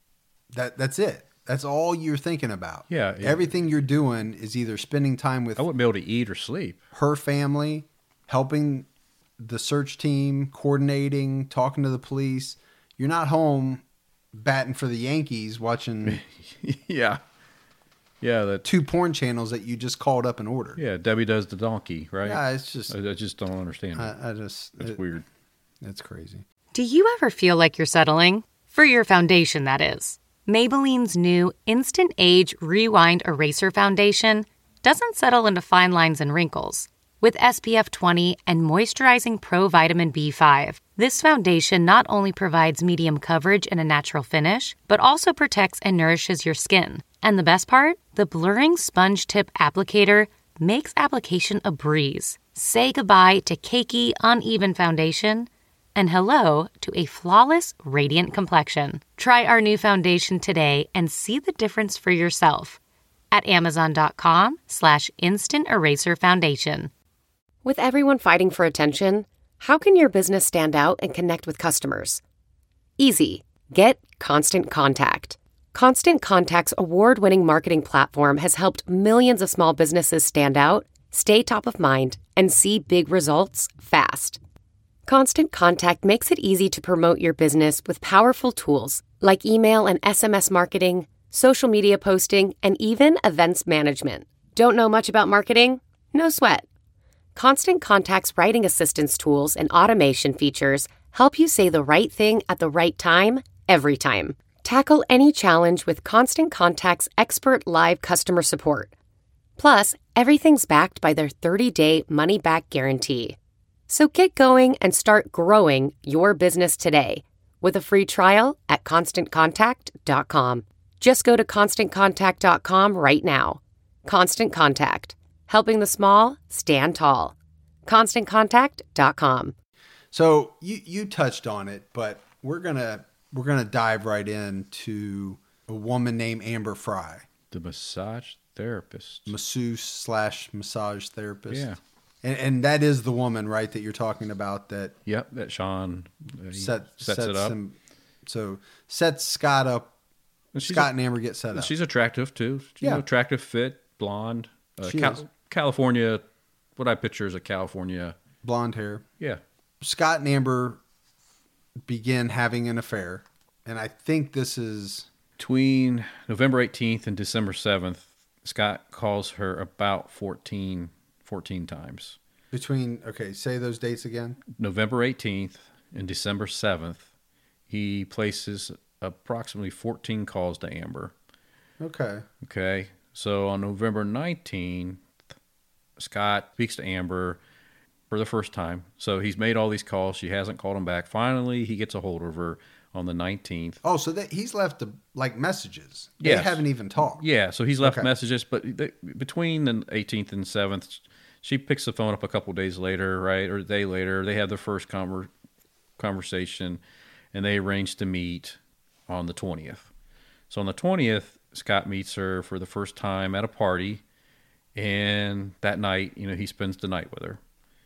that that's it. That's all you're thinking about. Yeah. yeah. Everything you're doing is either spending time with I wouldn't be able to eat or sleep. Her family, helping the search team, coordinating, talking to the police. You're not home batting for the Yankees watching yeah. Yeah, that two porn channels that you just called up and ordered. Yeah, Debbie Does the Donkey, right? Yeah, it's just I, I just don't understand. I, I just it's it, weird. It's crazy. Do you ever feel like you're settling? For your foundation, that is. Maybelline's new Instant Age Rewind Eraser Foundation doesn't settle into fine lines and wrinkles. With S P F twenty and moisturizing Pro Vitamin B five, this foundation not only provides medium coverage and a natural finish, but also protects and nourishes your skin. And the best part? The blurring sponge tip applicator makes application a breeze. Say goodbye to cakey, uneven foundation and hello to a flawless, radiant complexion. Try our new foundation today and see the difference for yourself at amazon.com slash instant eraser foundation. With everyone fighting for attention, how can your business stand out and connect with customers? Easy. Get Constant Contact. Constant Contact's award-winning marketing platform has helped millions of small businesses stand out, stay top of mind, and see big results fast. Constant Contact makes it easy to promote your business with powerful tools like email and S M S marketing, social media posting, and even events management. Don't know much about marketing? No sweat. Constant Contact's writing assistance tools and automation features help you say the right thing at the right time, every time. Tackle any challenge with Constant Contact's expert live customer support. Plus, everything's backed by their thirty-day money-back guarantee. So get going and start growing your business today with a free trial at constant contact dot com. Just go to constant contact dot com right now. Constant Contact. Helping the small stand tall. constant contact dot com. So you, you touched on it, but we're gonna we're gonna dive right into a woman named Amber Frey, the massage therapist, masseuse slash massage therapist. Yeah, and, and that is the woman, right, that you're talking about. That yep, that Sean uh, set, sets, sets it up. Him, so sets Scott up. And Scott a, and Amber get set up. She's attractive too. You yeah, know, attractive, fit, blonde. Uh, she Cal- is. California, what I picture is a California blonde hair. Yeah. Scott and Amber begin having an affair, and I think this is between November eighteenth and December seventh. Scott calls her about fourteen, fourteen times. Between, okay, say those dates again. November eighteenth and December seventh, he places approximately fourteen calls to Amber. Okay. Okay. So on November nineteenth, Scott speaks to Amber for the first time. So he's made all these calls. She hasn't called him back. Finally, he gets a hold of her on the nineteenth. Oh, so that he's left the, like messages. They yes. haven't even talked. Yeah, so he's left okay. messages. But they, between the eighteenth and seventh, she picks the phone up a couple days later, right, or a day later. They have their first conver- conversation, and they arrange to meet on the twentieth. So on the twentieth, Scott meets her for the first time at a party, and that night, you know, he spends the night with her.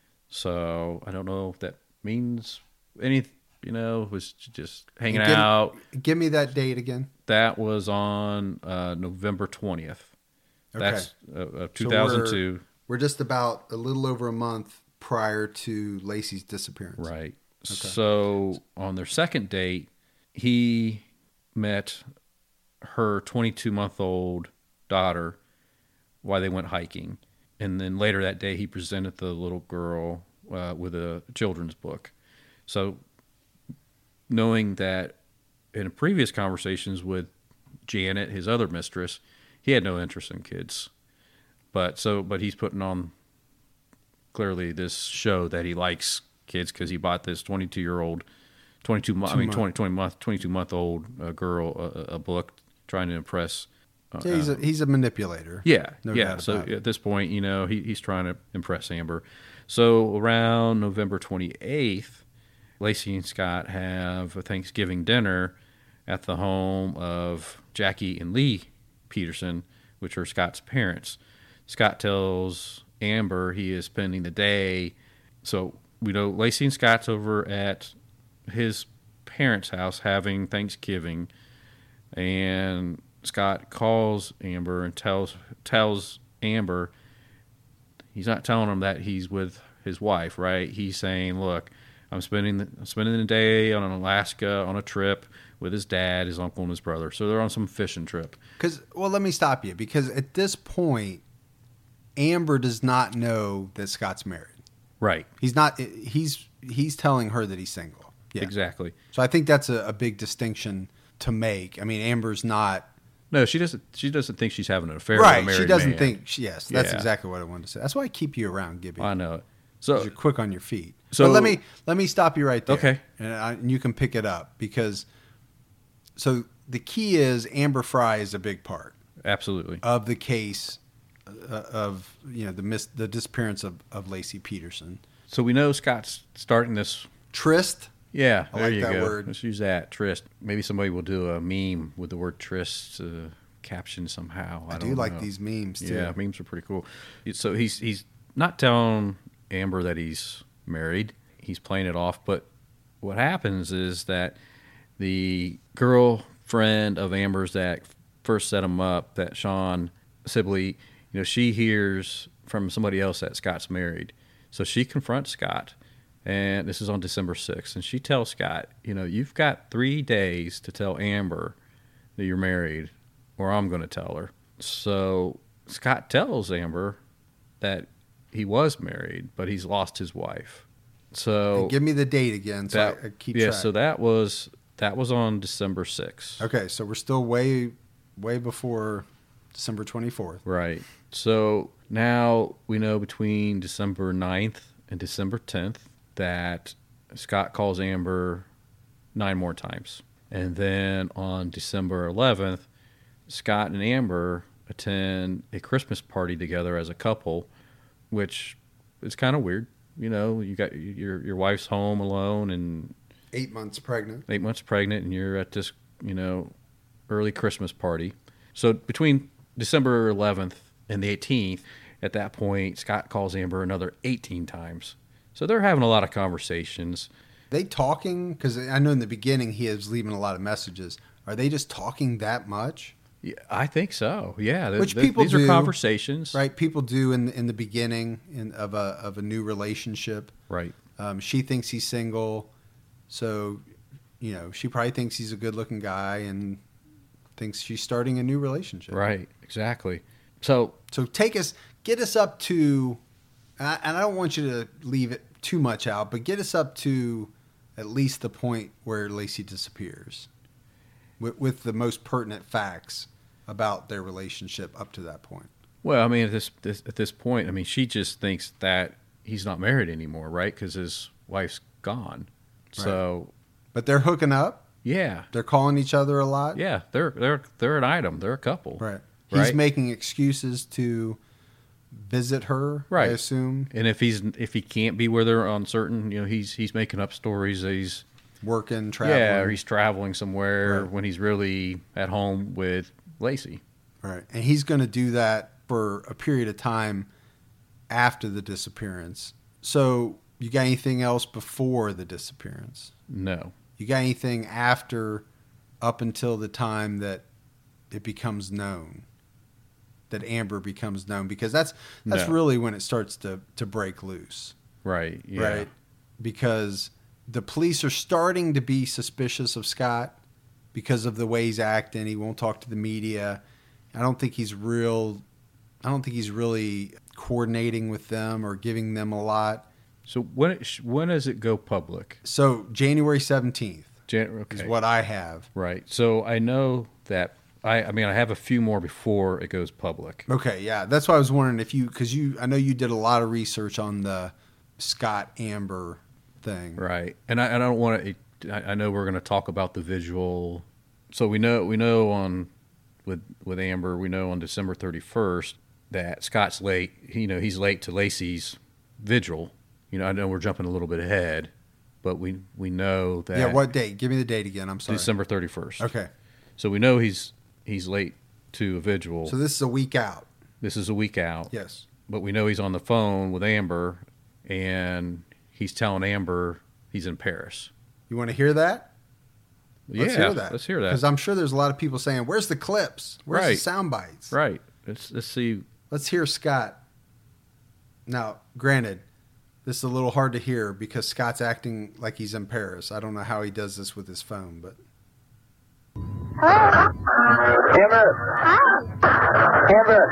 So I don't know if that means anything, you know, was just hanging give, out. Give me that date again. That was on uh, November twentieth. Okay. That's uh, uh, two thousand two. So we're, we're just about a little over a month prior to Lacey's disappearance. Right. So on their second date, he met her twenty-two-month-old daughter while they went hiking. And then later that day, he presented the little girl uh, with a children's book. So knowing that in previous conversations with Janet, his other mistress, he had no interest in kids. But so, but he's putting on clearly this show that he likes kids because he bought this twenty-two-year-old, twenty-two, I mean, twenty, twenty month, twenty-two-month-old uh, girl a, a book trying to impress. Uh, So he's a, he's a manipulator. Yeah, No yeah. doubt So about it. at this point, you know, he, he's trying to impress Amber. So around November twenty-eighth, Lacey and Scott have a Thanksgiving dinner at the home of Jackie and Lee Peterson, which are Scott's parents. Scott tells Amber he is spending the day. So we know Lacey and Scott's over at his parents' house having Thanksgiving, and Scott calls Amber and tells tells Amber he's not telling him that he's with his wife, right? He's saying, "Look, I'm spending the, I'm spending the day on Alaska on a trip with his dad, his uncle, and his brother. So they're on some fishing trip." Because, well, let me stop you. Because at this point, Amber does not know that Scott's married. Right. He's not. He's he's telling her that he's single. Yeah. Exactly. So I think that's a, a big distinction to make. I mean, Amber's not. No, she doesn't. She doesn't think she's having an affair. Right. With a married She doesn't man. think. She, yes. That's Yeah. exactly what I wanted to say. That's why I keep you around, Gibby. I know it. 'Cause So you're quick on your feet. So- but let me let me stop you right there. Okay. And, I, and you can pick it up because. So the key is Amber Fry is a big part absolutely. of the case uh, of you know the mis- the disappearance of, of Lacey Peterson. So we know Scott's starting this. Tryst. Yeah, I there like you that go. word. Let's use that tryst. Maybe somebody will do a meme with the word tryst uh, caption somehow. I, I, don't do like know. these memes too. Yeah, memes are pretty cool. So he's he's not telling Amber that he's married. He's playing it off. But what happens is that the girlfriend of Amber's that first set him up, that Sean Sibley, you know, she hears from somebody else that Scott's married. So she confronts Scott, and this is on December sixth, and she tells Scott, you know, you've got three days to tell Amber that you're married, or I'm going to tell her. So Scott tells Amber that he was married, but he's lost his wife. So And give me the date again, so that, I, I keep yeah, track. so that was that was on December sixth. Okay, so we're still way, way before December twenty-fourth. Right. So now we know between December ninth and December tenth that Scott calls Amber nine more times. And then on December eleventh, Scott and Amber attend a Christmas party together as a couple, which is kind of weird. You know, you got your your wife's home alone and Eight months pregnant. eight months pregnant, and you're at this, you know, early Christmas party. So between December eleventh and the eighteenth, at that point, Scott calls Amber another eighteen times. So they're having a lot of conversations. They talking? Because I know in the beginning he was leaving a lot of messages. Are they just talking that much? Yeah, I think so. Yeah, th- Which th- people these do, are conversations, Right, people do in in the beginning in, of a of a new relationship. Right. Um, she thinks he's single, so you know she probably thinks he's a good-looking guy and thinks she's starting a new relationship. Right. Exactly. So So take us, get us up to, and I, and I don't want you to leave it too much out, but get us up to at least the point where Lacey disappears, with, with the most pertinent facts about their relationship up to that point. Well, I mean, at this, this at this point, I mean, she just thinks that he's not married anymore, right? Because his wife's gone. So, But they're hooking up. yeah, They're calling each other a lot. yeah, they're they're they're an item. They're a couple, Right. He's Right. making excuses to visit her, I Right. assume. And if he's if he can't be with her on certain, you know, he's he's making up stories that he's Working, traveling. yeah, or he's traveling somewhere Right. when he's really at home with Lacey. Right. And he's going to do that for a period of time after the disappearance. So, you got anything else before the disappearance? No, You got anything after, up until the time that it becomes known, that Amber becomes known? Because that's that's No. really when it starts to, to break loose, right, yeah, right? Because the police are starting to be suspicious of Scott because of the way he's acting. He won't talk to the media. I don't think he's real. I don't think he's really coordinating with them or giving them a lot. So when it, when does it go public? So January seventeenth Jan- okay. is what I have. Right. So I know that. I, I mean, I have a few more before it goes public. Okay, yeah, that's why I was wondering if you, because you, I know you did a lot of research on the Scott Amber thing, right? And I, and I don't want to. I, I know we're going to talk about the visual. So we know we know on with with Amber, we know on December thirty-first that Scott's late. You know, he's late to Lacey's vigil. You know, I know we're jumping a little bit ahead, but we we know that. Yeah, what date? Give me the date again. I'm sorry. December thirty-first. Okay. So we know he's. He's late to a vigil. So this is a week out. This is a week out. Yes. But we know he's on the phone with Amber, and he's telling Amber he's in Paris. You want to hear that? Let's yeah, hear that. Let's hear that. Because I'm sure there's a lot of people saying, where's the clips? Where's right. the sound bites? Right. Let's, let's see. Let's hear Scott. Now, granted, this is a little hard to hear because Scott's acting like he's in Paris. I don't know how he does this with his phone, but... Hello? Amber. Hi. Amber.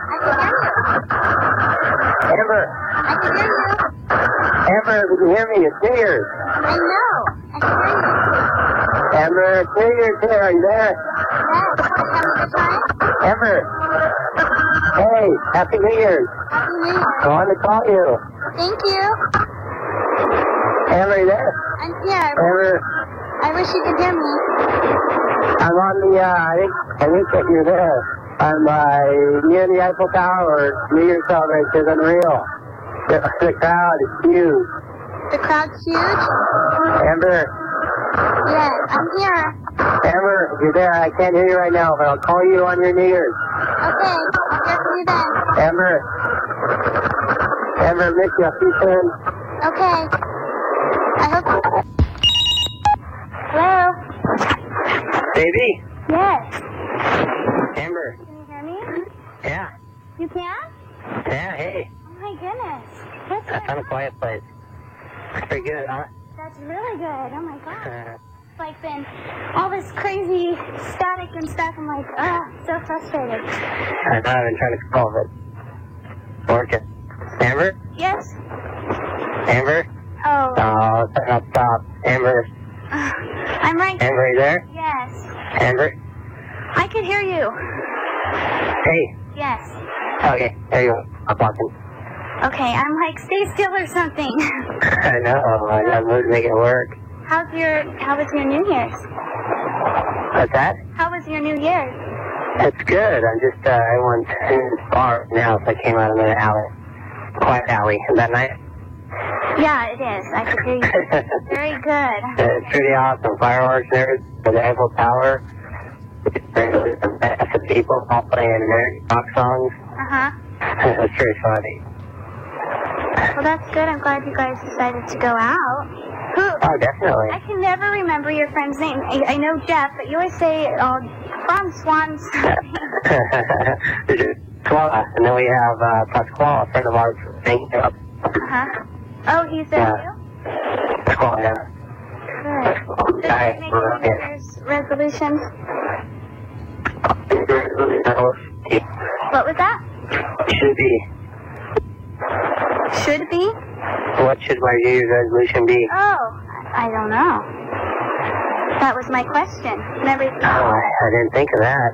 Amber. I can hear you. Amber, if you can hear me, it's New Year's. I know. I can hear you. Amber, it's New Year's here. Are you there? Yes. Having a good time? Amber. Hey, Happy New Year's. Happy New Year. I wanted to call you. Thank you. Amber, are you there? I'm here. Amber, I wish you could hear me. I'm on the, uh, I think, I think that you're there. I'm, uh, near the Eiffel Tower. New Year's celebration is unreal. The, the crowd is huge. The crowd's huge? Amber, Yes, I'm here. Amber, if you're there, I can't hear you right now, but I'll call you on your New Year's. Okay, I'll hear from you then. Amber, Amber, miss you. See you soon. Okay. I hope... Hello? Baby? Yes. Amber? Can you hear me? Yeah. You can? Yeah, hey. Oh my goodness. That's, I found a quiet place. Pretty good, huh? that's really good. Oh my god. Uh, It's like been all this crazy static and stuff. I'm like, ah, so frustrated. I know, I've been trying to solve it. Working. Amber? Yes? Amber? Oh. Oh, stop, stop. Amber? Uh, I'm right. Amber, are you there? Yes. Amber? I can hear you. Hey. Yes. Okay, there you go. I'm talking. Okay, I'm like, stay still or something. I know, I got moved to make it work. How's your, how was your New Year's? What's that? How was your New Year's? It's good. I'm just, uh, everyone's in the bar now, so I came out of the alley. Quiet alley. Is that nice? Yeah, it is. I could hear you. Very good. It's pretty awesome. Fireworks and everything. The Eiffel Tower. There's a mass of people all playing American rock songs. Uh-huh. It's pretty funny. Well, that's good. I'm glad you guys decided to go out. Who? Oh, definitely. I can never remember your friend's name. I, I know Jeff, but you always say, oh, from Swan's. Pasquale. And then we have uh, Pasquale, a friend of ours from Saint Up. Uh-huh. Oh, he's there Yeah. too? Pasquale, yeah. Good. Did Hi. you make any New Year's resolutions? What was that? Should be. Should be? What should my New Year's resolution be? Oh, I don't know. That was my question. Remember? Oh, I, I didn't think of that.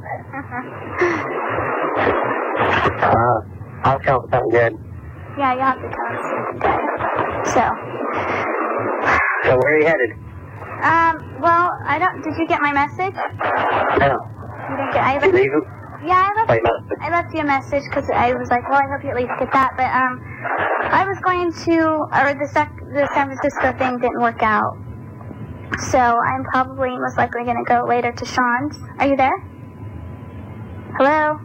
Uh, I'll tell them something good. Yeah, you have to tell us something good. So, So where are you headed? um, well, I don't. Did you get my message? No. You didn't get. I Did you leave? Yeah, I left. Wait, no. I left you a message because I was like, well, I hope you at least get that. But um, I was going to, or the sec- the San Francisco thing didn't work out, so I'm probably most likely going to go later to Sean's. Are you there? Hello.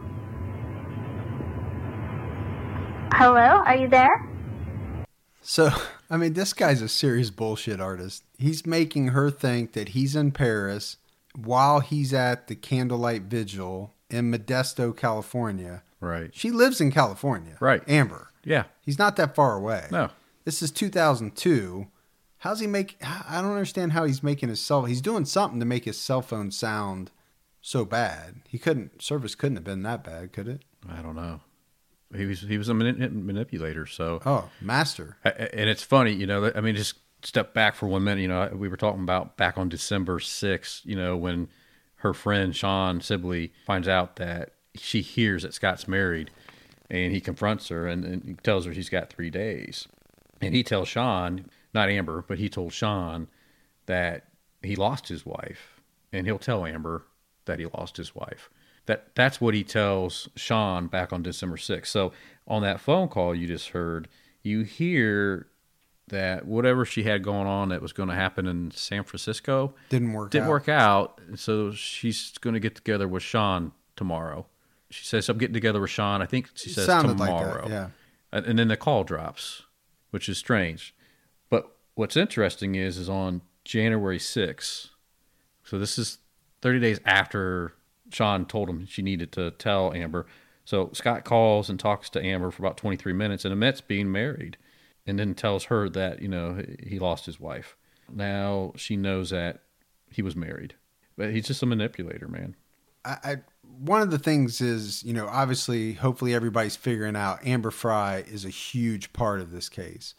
Hello, are you there? So, I mean, this guy's a serious bullshit artist. He's making her think that he's in Paris while he's at the candlelight vigil in Modesto, California. Right. She lives in California. Right. Amber. Yeah. He's not that far away. No. This is two thousand two. How's he make? I don't understand how he's making his cell. He's doing something to make his cell phone sound so bad. He couldn't. Service couldn't have been that bad, could it? I don't know. He was he was a manip- manipulator. So oh, master. And it's funny, you know. I mean, just step back for one minute. You know, we were talking about back on December sixth. You know, when her friend Sean Sibley finds out that she hears that Scott's married, and he confronts her and, and he tells her he's got three days, and he tells Sean, not Amber, but he told Sean that he lost his wife, and he'll tell Amber that he lost his wife. That that's what he tells Sean back on December sixth. So on that phone call you just heard, you hear that whatever she had going on that was going to happen in San Francisco didn't work didn't out. work out. So she's going to get together with Sean tomorrow. She says, I'm getting together with Sean. I think she says Sounded tomorrow. Like that, yeah. And, and then the call drops, which is strange. But what's interesting is, is on January sixth, so this is thirty days after Sean told him she needed to tell Amber. So Scott calls and talks to Amber for about twenty-three minutes and admits being married, and then tells her that, you know, he lost his wife. Now she knows that he was married. But he's just a manipulator, man. I, I one of the things is, you know, obviously, hopefully everybody's figuring out Amber Frey is a huge part of this case.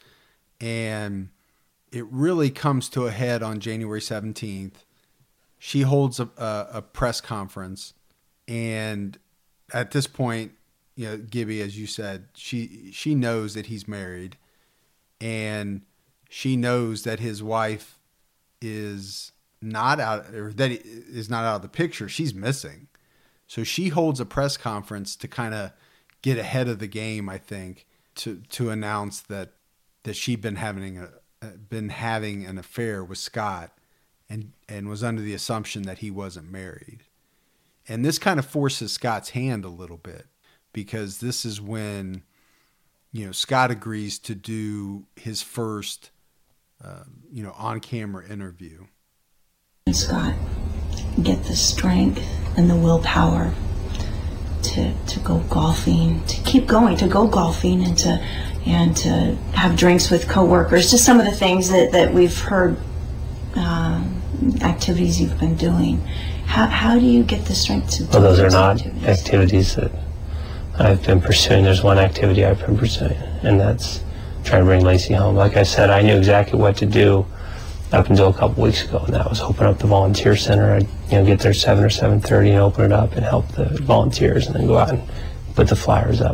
And it really comes to a head on January seventeenth. She holds a, a, a press conference, and at this point, you know, Gibby, as you said, she she knows that he's married, and she knows that his wife is not out, or that is not out of the picture. She's missing, so she holds a press conference to kind of get ahead of the game, I think, to to announce that that she'd been having a been having an affair with Scott. And, and was under the assumption that he wasn't married. And this kind of forces Scott's hand a little bit, because this is when, you know, Scott agrees to do his first, uh, you know, on-camera interview. Scott, get the strength and the willpower to to go golfing, to keep going, to go golfing, and to and to have drinks with coworkers. Just some of the things that, that we've heard. Um, activities you've been doing. How how do you get the strength to do well, those are not activities? activities that I've been pursuing. There's one activity I've been pursuing, and that's trying to bring Lacey home. Like I said, I knew exactly what to do up until a couple weeks ago, and that was open up the volunteer center. I'd you know get there seven or seven thirty and open it up and help the volunteers, and then go out and put the flyers up.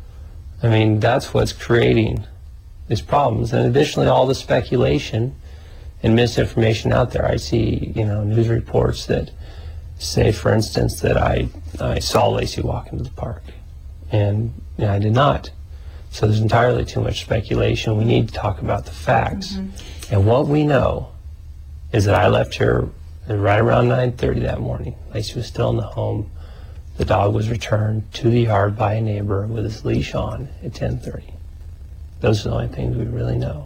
I mean, that's what's creating these problems. And additionally, all the speculation and misinformation out there. I see, you know, news reports that say, for instance, that I I saw Lacey walk into the park, and you know, I did not. So there's entirely too much speculation. We need to talk about the facts. Mm-hmm. And what we know is that I left here right around nine thirty that morning. Lacey was still in the home. The dog was returned to the yard by a neighbor with his leash on at ten thirty. Those are the only things we really know.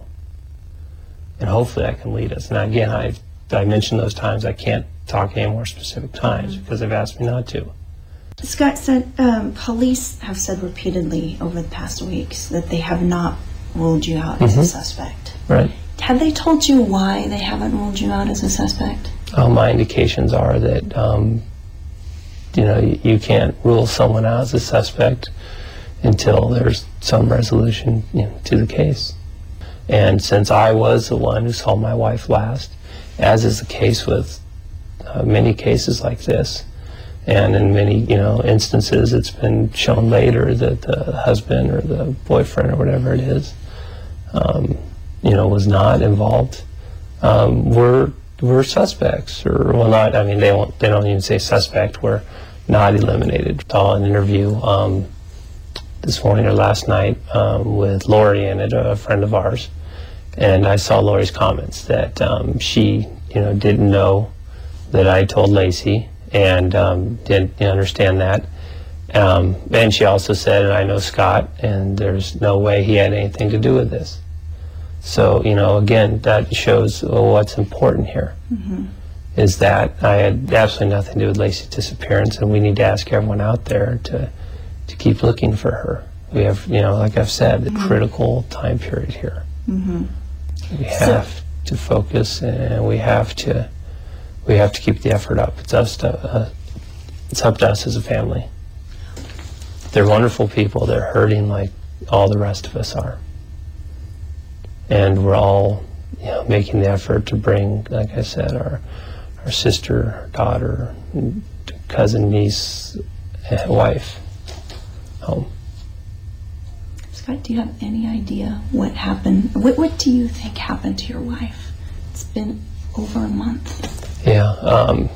And hopefully that can lead us. Now, again, I I mentioned those times. I can't talk any more specific times because they've asked me not to. Scott said, um, police have said repeatedly over the past weeks that they have not ruled you out mm-hmm. as a suspect. Right. Have they told you why they haven't ruled you out as a suspect? Oh, my indications are that, um, you know, you, you can't rule someone out as a suspect until there's some resolution you know, to the case. And since I was the one who saw my wife last, as is the case with uh, many cases like this, and in many you know instances it's been shown later that the husband or the boyfriend or whatever it is, um, you know, was not involved, um, we're we're suspects, or well, not. I mean, they won't. They don't even say suspect. We're not eliminated. I saw an interview um, this morning or last night um, with Lori in it, a friend of ours. And I saw Lori's comments that um, she, you know, didn't know that I told Lacey, and um, didn't understand that. Um, and she also said, and I know Scott, and there's no way he had anything to do with this. So, you know, again, that shows well, what's important here, mm-hmm. is that I had absolutely nothing to do with Lacey's disappearance, and we need to ask everyone out there to to keep looking for her. We have, you know, like I've said, a mm-hmm. critical time period here. Mm-hmm. We have so, to focus, and we have to we have to keep the effort up. It's us to, uh, it's up to us as a family. They're wonderful people. They're hurting like all the rest of us are, and we're all, you know, making the effort to bring, like I said, our our sister, our daughter, cousin, niece, and wife home. Scott, do you have any idea what happened? What, what do you think happened to your wife? It's been over a month. Yeah. Um,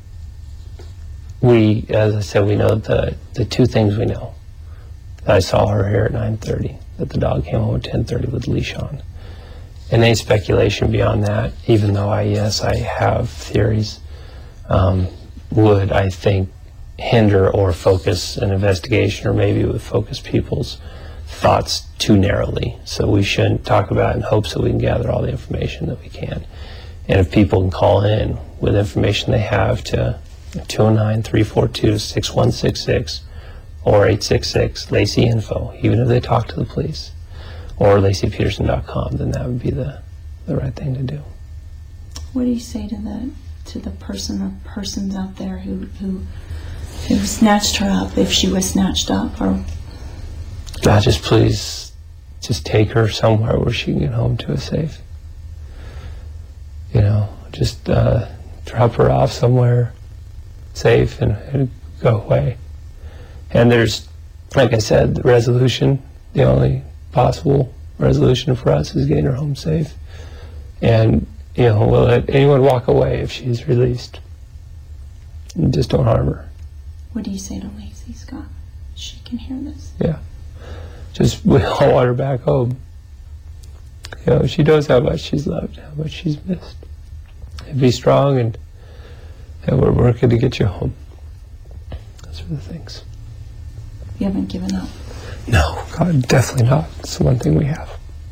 we, as I said, we know the, the two things we know. I saw her here at nine thirty, that the dog came home at ten thirty with the leash on. And any speculation beyond that, even though I, yes, I have theories, um, would, I think, hinder or focus an investigation, or maybe would focus people's thoughts too narrowly. So we shouldn't talk about it in hopes that we can gather all the information that we can. And if people can call in with information they have to two oh nine, three four two, six one six six or eight six six Lacey Info, even if they talk to the police, or Lacey Peterson dot com, then that would be the, the right thing to do. What do you say to the to the person or persons out there who who who snatched her up, if she was snatched up? Or God, just please, just take her somewhere where she can get home to a safe. You know, just uh, drop her off somewhere safe and, and go away. And there's, like I said, the resolution, the only possible resolution for us is getting her home safe. And, you know, we'll let anyone walk away if she's released. And just don't harm her. What do you say to Lacey, Scott? She can hear this. Yeah. Just, we all want her back home. You know, she knows how much she's loved, how much she's missed. And be strong, and, and we're working to get you home. Those are the things. You haven't given up? No, God, definitely not. It's the one thing we have.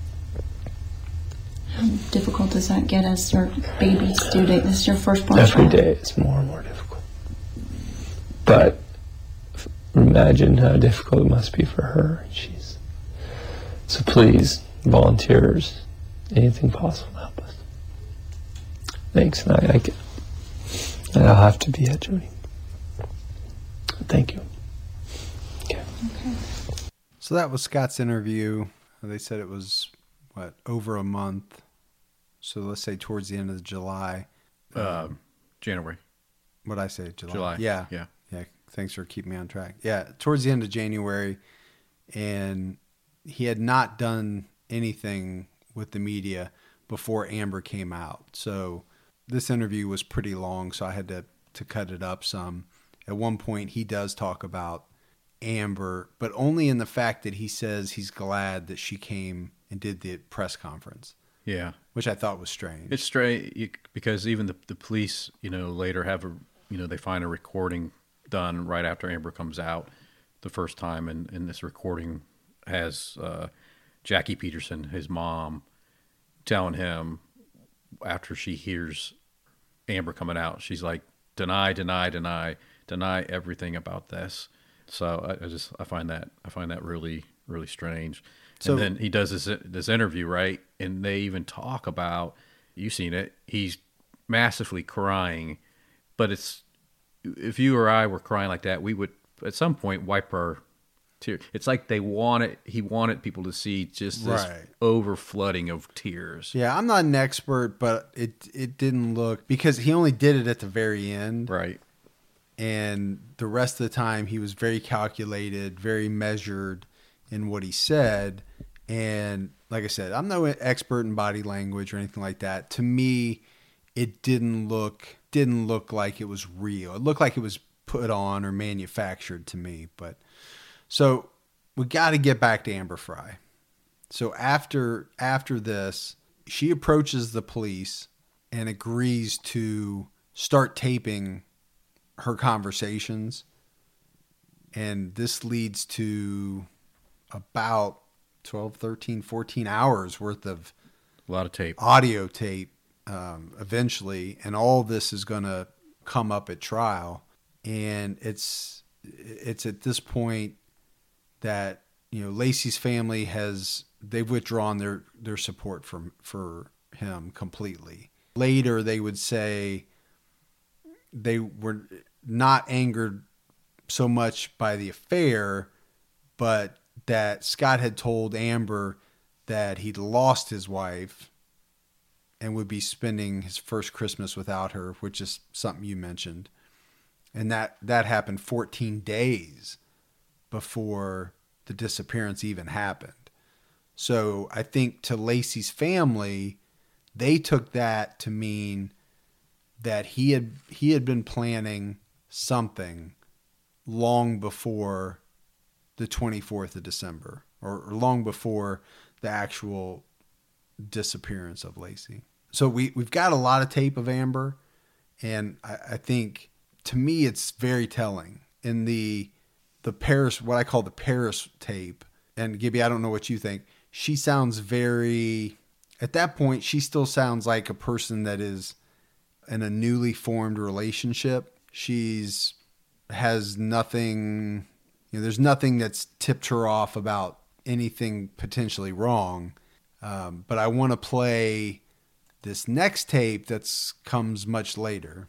How difficult does that get as your baby's due date? This is your firstborn Every child. day it's more and more difficult. But imagine how difficult it must be for her. She's so please, volunteers, anything possible to help us. Thanks, and I, I get, and I'll have to be at Jody. Thank you. Okay. Okay. So that was Scott's interview. They said it was, what, over a month. So let's say towards the end of July. Uh, January. What did I say? July. July. Yeah. Yeah. Yeah. Thanks for keeping me on track. Yeah. Towards the end of January. And he had not done anything with the media before Amber came out. So this interview was pretty long, so I had to, to cut it up some. At one point, he does talk about Amber, but only in the fact that he says he's glad that she came and did the press conference. Yeah. Which I thought was strange. It's strange because even the, the police, you know, later have a, you know, they find a recording done right after Amber comes out the first time. And, and this recording has uh, Jackie Peterson, his mom, telling him after she hears Amber coming out, she's like, deny, deny, deny, deny everything about this. So I, I just, I find that, I find that really, really strange. So, and then he does this, this interview, right? And they even talk about, you've seen it, he's massively crying, but it's, if you or I were crying like that, we would at some point wipe our tears. It's like they wanted, he wanted people to see just this right. over flooding of tears. Yeah, I'm not an expert, but it it didn't look, because he only did it at the very end. Right. And the rest of the time he was very calculated, very measured in what he said. And like I said, I'm no expert in body language or anything like that. To me, it didn't look didn't look like it was real. It looked like it was put on or manufactured to me. But so we got to get back to Amber Frey. So after after this, she approaches the police and agrees to start taping her conversations. And this leads to about twelve, thirteen, fourteen hours worth of a lot of tape, audio tape, um, eventually. And all this is going to come up at trial. And it's, it's at this point that, you know, Lacey's family has, they've withdrawn their, their support for, for him completely. Later, they would say they were not angered so much by the affair, but that Scott had told Amber that he'd lost his wife and would be spending his first Christmas without her, which is something you mentioned. And that, that happened fourteen days before the disappearance even happened. So I think to Lacey's family, they took that to mean that he had he had been planning something long before the twenty-fourth of December, or, or long before the actual disappearance of Lacey. So we, we've got a lot of tape of Amber, and I, I think, to me, it's very telling. In the the Paris, what I call the Paris tape, and Gibby, I don't know what you think, she sounds very, at that point, she still sounds like a person that is in a newly formed relationship. She's has nothing, you know, there's nothing that's tipped her off about anything potentially wrong. Um, but I want to play this next tape that's comes much later.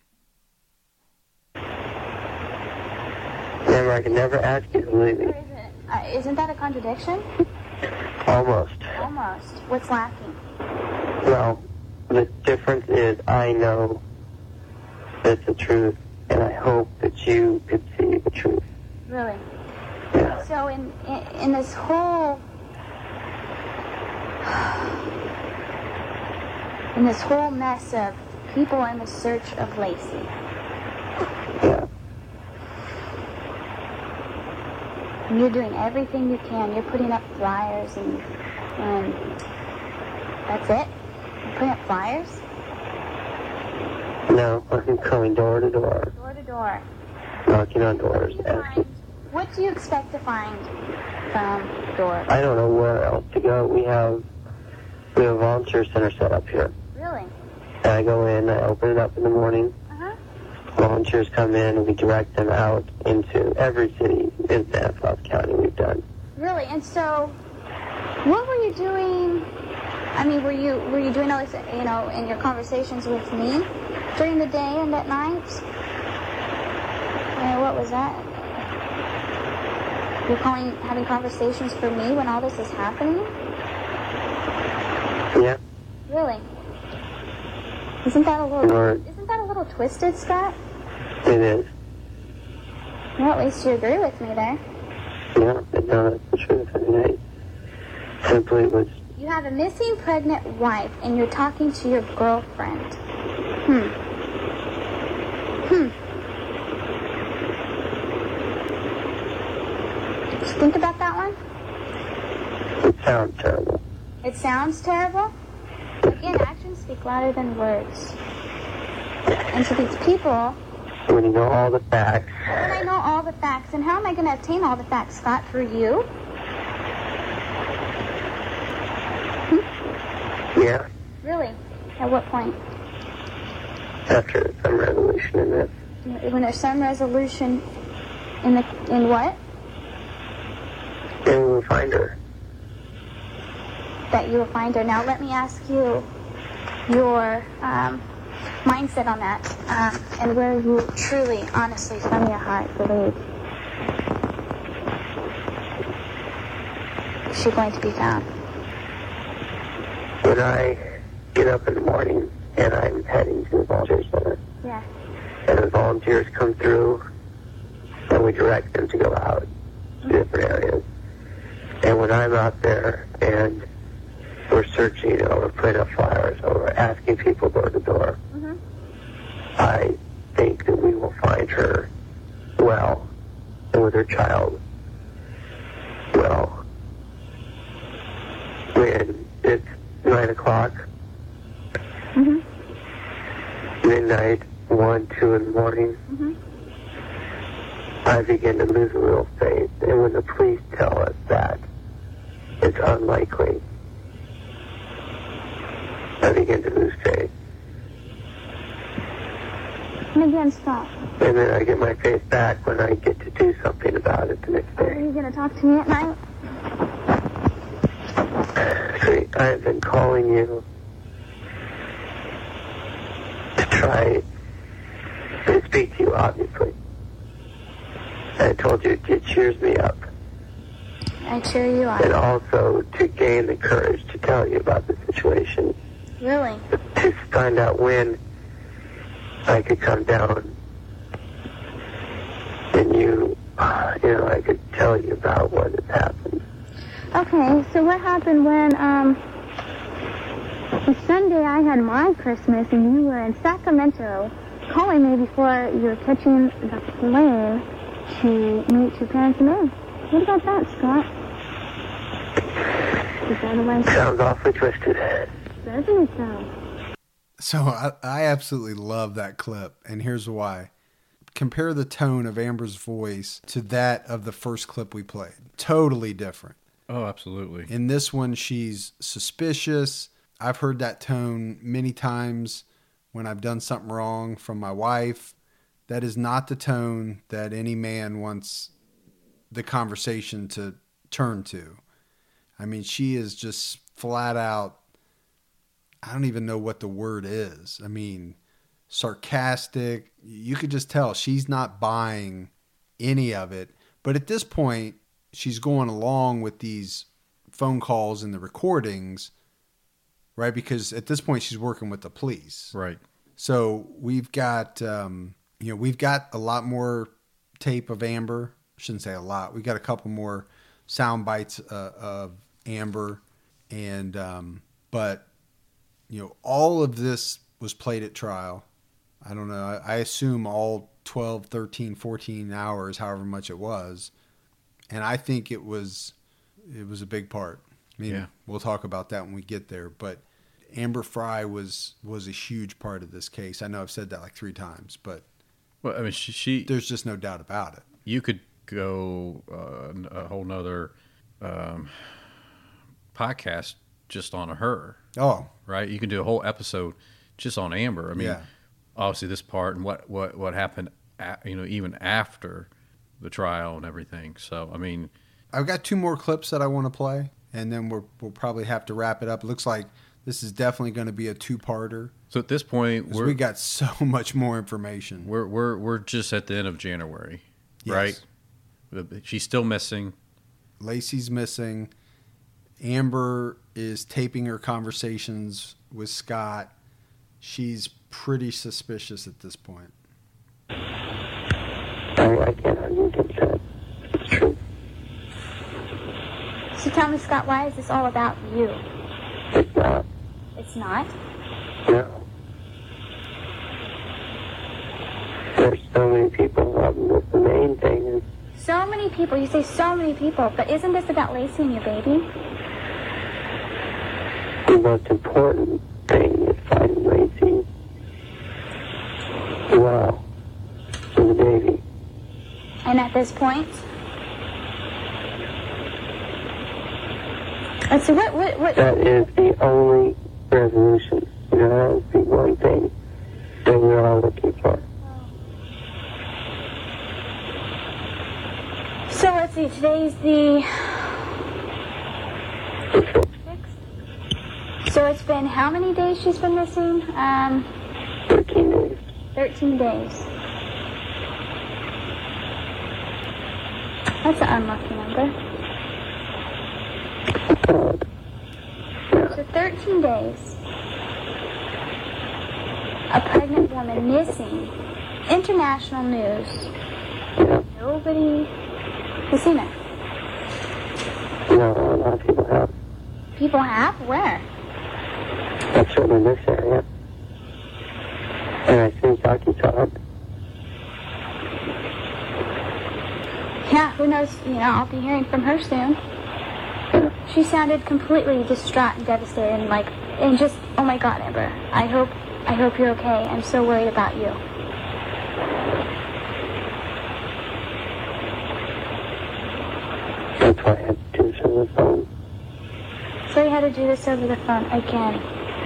Never, I can never ask you to leave me. Or is it, uh, isn't that a contradiction? Almost. Almost. What's lacking? Well, the difference is I know it's the truth, and I hope that you could see the truth. Really? Yeah. So in, in in this whole in this whole mess of people in the search of Lacey. Yeah. And you're doing everything you can. You're putting up flyers and and that's it? You're putting up flyers? No, I'm going door to door. Door to door. Knocking on doors. Find, what do you expect to find from the door? I don't know where else to go. We have we have a volunteer center set up here. Really? And I go in, I open it up in the morning. Uh-huh. Volunteers come in, and we direct them out into every city in Stanislaus County we've done. Really? And so, what were you doing? I mean, were you were you doing all this, you know, in your conversations with me during the day and at night? Uh, what was that? You're calling, having conversations for me when all this is happening? Yeah. Really? Isn't that a little? Or, isn't that a little twisted, Scott? It is. Well, at least you agree with me there. Yeah, but no, that's the truth. I mean, I simply was. You have a missing pregnant wife, and you're talking to your girlfriend. Hmm. Hmm. Just think about that one. It sounds terrible. It sounds terrible. Again, actions speak louder than words. And to these people, When you know all the facts. when I know all the facts, and how am I going to obtain all the facts, Scott, for you? Hmm? Yeah. Really? At what point? After some resolution in this. When there's some resolution in the in what? And we'll find her. That you will find her. Now, let me ask you your um, mindset on that, um, and where you truly, honestly, from your heart, believe is she going to be found? When I get up in the morning and I'm heading to the volunteer center, Yeah. and the volunteers come through, and we direct them to go out to different areas. And when I'm out there and we're searching or we're putting up flyers or we're asking people door to door, Mm-hmm. I think that we will find her well and with her child well. When it's nine o'clock, Mm-hmm. midnight, one, two in the morning, Mm-hmm. I begin to lose a little faith. And when the police tell us that it's unlikely, I begin to lose faith. And again, stop. And then I get my faith back when I get to do something about it the next Are day. you going to talk to me at night? See, I have been calling you speak to you, obviously. I told you it cheers me up. I cheer you up. And also to gain the courage to tell you about the situation. Really? To find out when I could come down and you, you know, I could tell you about what had happened. Okay, so what happened when, um, the Sunday I had my Christmas and you were in Sacramento calling me before you were catching the plane to meet your parents in Maine? What about that, Scott? Is that a license? Sounds awfully twisted. Doesn't it sound? So I, I absolutely love that clip, and here's why. Compare the tone of Amber's voice to that of the first clip we played. Totally different. Oh, absolutely. In this one, she's suspicious. I've heard that tone many times when I've done something wrong from my wife. That is not the tone that any man wants the conversation to turn to. I mean, she is just flat out, I don't even know what the word is. I mean, sarcastic. You could just tell she's not buying any of it. But at this point, she's going along with these phone calls and the recordings, right? Because at this point, she's working with the police. Right. So we've got, um, you know, we've got a lot more tape of Amber. I shouldn't say a lot. We've got a couple more sound bites uh, of Amber. And, um, but, you know, all of this was played at trial. I don't know. I, I assume all twelve, thirteen, fourteen hours, however much it was. And I think it was, it was a big part. I mean, yeah. We'll talk about that when we get there, but Amber Frey was, was a huge part of this case. I know I've said that like three times, but well, I mean, she, she there's just no doubt about it. You could go uh, a whole nother um, podcast just on her. Oh, right. You can do a whole episode just on Amber. I mean, yeah. Obviously this part and what, what, what happened, at, you know, even after the trial and everything. So, I mean, I've got two more clips that I want to play, and then we're, we'll probably have to wrap it up. It looks like this is definitely going to be a two-parter. So at this point, we're, we got so much more information. We're we're we're just at the end of January, yes. right? She's still missing. Lacey's missing. Amber is taping her conversations with Scott. She's pretty suspicious at this point. I, I can't argue against that. It's true. So tell me, Scott, why is this all about you? It's not. It's not? No. There's so many people involved in this. The main thing is... So many people. You say so many people, but isn't this about Lacey and your baby? The most important thing is finding Lacey well for the baby. And at this point? Let's see, what, what, what? That is the only resolution. You know, that is the one thing that we're all looking for. So let's see, today's the sixth. So it's been how many days she's been missing? Um, Thirteen days. Thirteen days. That's an unlucky number. So thirteen days. A pregnant woman missing. International news. Nobody has seen her. No, a lot of people have. People have? Where? That's certainly in this area. And I think Taki saw it. Yeah, who knows? You know, I'll be hearing from her soon. She sounded completely distraught and devastated and like, and just, oh my God, Amber, I hope, I hope you're okay. I'm so worried about you. That's why I had to do this over the phone. So you had to do this over the phone again.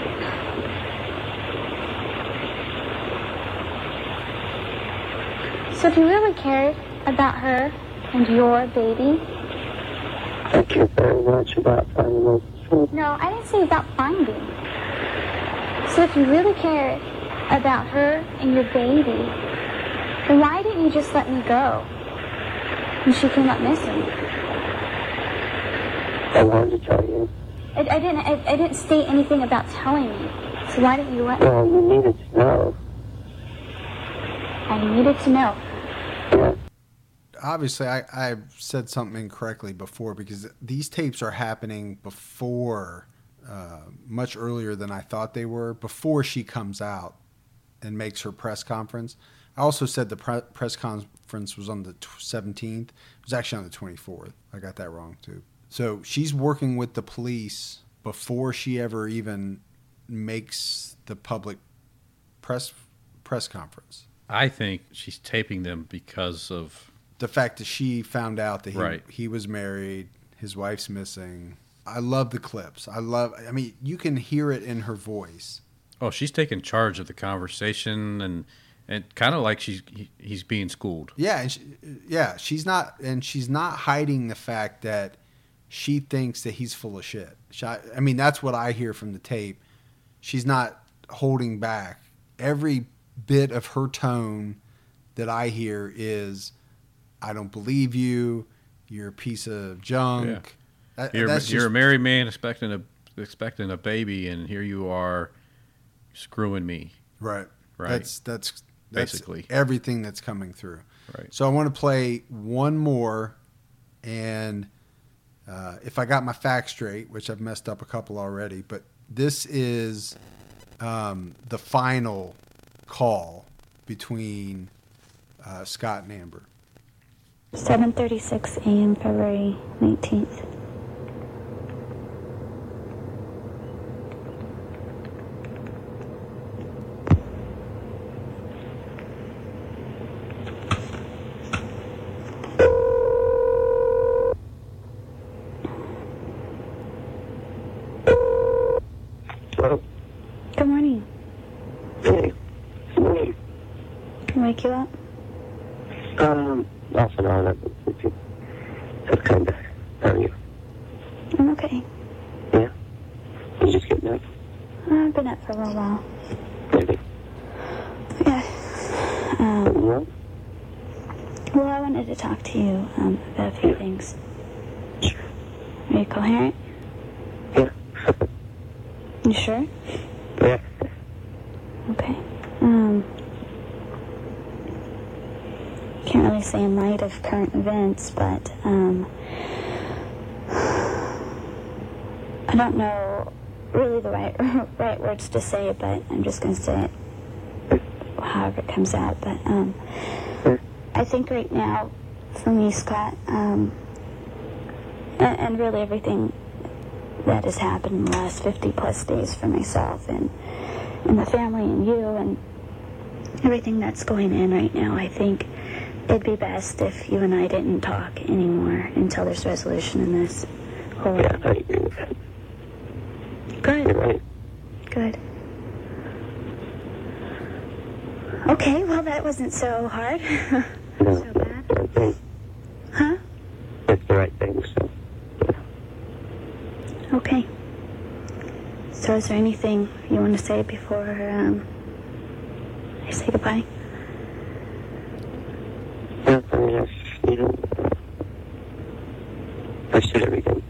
So if you really cared about her and your baby... I care very much about finding those things. No, I didn't say about finding. So if you really cared about her and your baby, Then why didn't you just let me go when she came up missing? I wanted to tell you. I, I didn't. I, I didn't state anything about telling me. So why didn't you let me? Well, you needed to know. I needed to know. Yeah. Obviously, I, I said something incorrectly before because these tapes are happening before, uh, much earlier than I thought they were, before she comes out and makes her press conference. I also said the pre- press conference was on the seventeenth. It was actually on the twenty-fourth. I got that wrong, too. So she's working with the police before she ever even makes the public press press conference. I think she's taping them because of the fact that she found out that he, right. he was married, his wife's missing. I love the clips. I love, I mean, you can hear it in her voice. Oh, she's taking charge of the conversation and and kind of like she's he, he's being schooled. Yeah, and she, yeah, she's not, and she's not hiding the fact that she thinks that he's full of shit. She, I mean, that's what I hear from the tape. She's not holding back. Every bit of her tone that I hear is, I don't believe you. You're a piece of junk. Yeah. That, you're that's you're just, a married man expecting a expecting a baby, and here you are screwing me. Right. Right. That's that's that's basically everything that's coming through. Right. So I want to play one more, and uh, if I got my facts straight, which I've messed up a couple already, but this is um, the final call between uh, Scott and Amber. seven thirty-six a.m. February nineteenth. Hello? Good morning. Hey. Good morning. Can I wake you up? Um, off and on. I've been sleeping. That's kind of, how are you? I'm okay. Yeah? You just getting up? I've been up for a little while. Maybe. Yeah. Um, Well? well, I wanted to talk to you um, about a few things. Sure. Are you coherent? Yeah. You sure? Yeah. Okay. Um, can't really say in light of current events, but um, I don't know really the right right words to say it, but I'm just going to say it however it comes out. But um, I think right now, for me, Scott, um, and, and really everything that has happened in the last fifty plus days for myself and and the family and you and everything that's going in right now, I think it'd be best if you and I didn't talk anymore until there's resolution in this whole... Yeah, I agree with that. Good. You're right. Good. Okay, well, that wasn't so hard. No, So bad. that's the right thing. Huh? That's the right thing, so. Okay. So is there anything you want to say before um, I say goodbye? Yeah, I mean, I've, you know, I've said everything.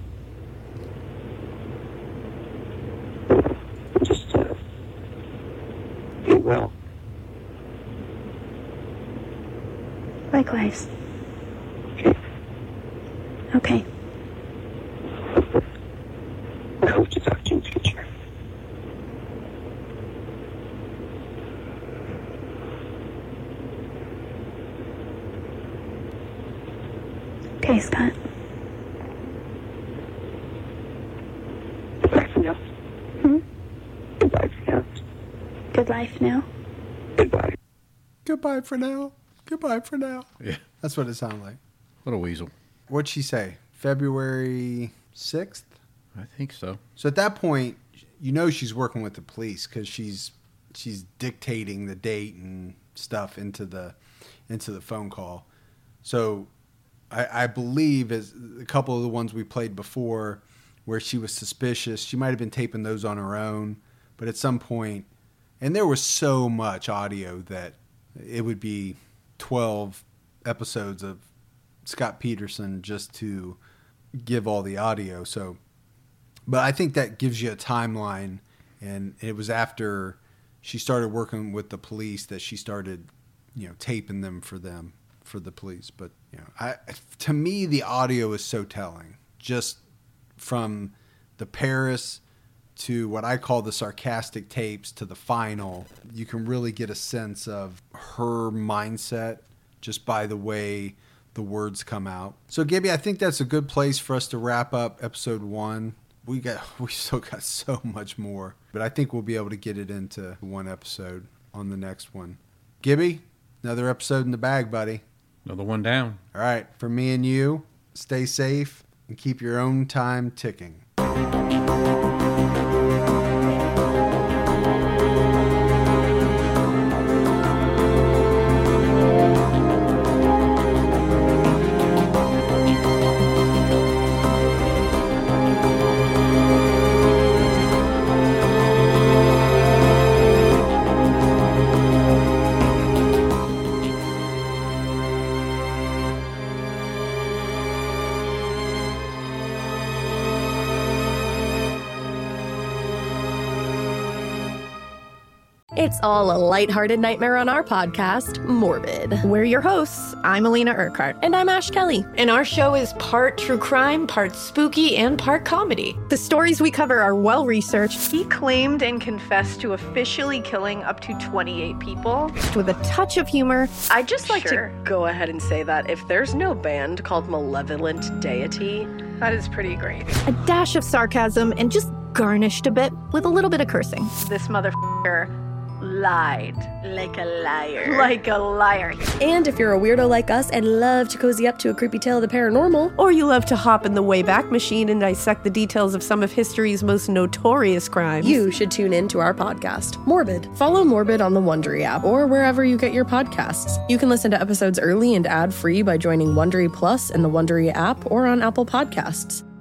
Just, uh, be well. Likewise. Okay. Okay. I hope to talk to you in the future. Okay, Scott. Goodbye for now. Hmm? Goodbye for now. Good life now? Goodbye. Goodbye for now. Goodbye for now. Yeah. That's what it sounded like. Little weasel. What'd she say? February sixth? I think so. So at that point, you know she's working with the police because she's she's dictating the date and stuff into the into the phone call. So I, I believe as a couple of the ones we played before where she was suspicious, she might have been taping those on her own. But at some point, and there was so much audio that it would be twelve episodes of Scott Peterson just to give all the audio. So, but I think that gives you a timeline. And it was after she started working with the police that she started, you know, taping them for them, for the police. But, you know, I, to me, the audio is so telling. Just from the Paris to what I call the sarcastic tapes to the final, you can really get a sense of her mindset just by the way the words come out. So, Gibby, I think that's a good place for us to wrap up episode one. We got we still got so much more, but I think we'll be able to get it into one episode on the next one. Gibby, another episode in the bag, buddy. Another one down. All right, for me and you, stay safe and keep your own time ticking. It's all a lighthearted nightmare on our podcast, Morbid. We're your hosts. I'm Alina Urquhart. And I'm Ash Kelly. And our show is part true crime, part spooky, and part comedy. The stories we cover are well-researched. He claimed and confessed to officially killing up to twenty-eight people. With a touch of humor. I'd just like Sure. to go ahead and say that if there's no band called Malevolent Deity, That is pretty great. A dash of sarcasm and just garnished a bit with a little bit of cursing. This motherfucker lied. like a liar. Like a liar. And if you're a weirdo like us and love to cozy up to a creepy tale of the paranormal, Or you love to hop in the Wayback Machine and dissect the details of some of history's most notorious crimes, you should tune in to our podcast, Morbid. Follow Morbid on the Wondery app or wherever you get your podcasts. You can listen to episodes early and ad-free by joining Wondery Plus in the Wondery app or on Apple Podcasts.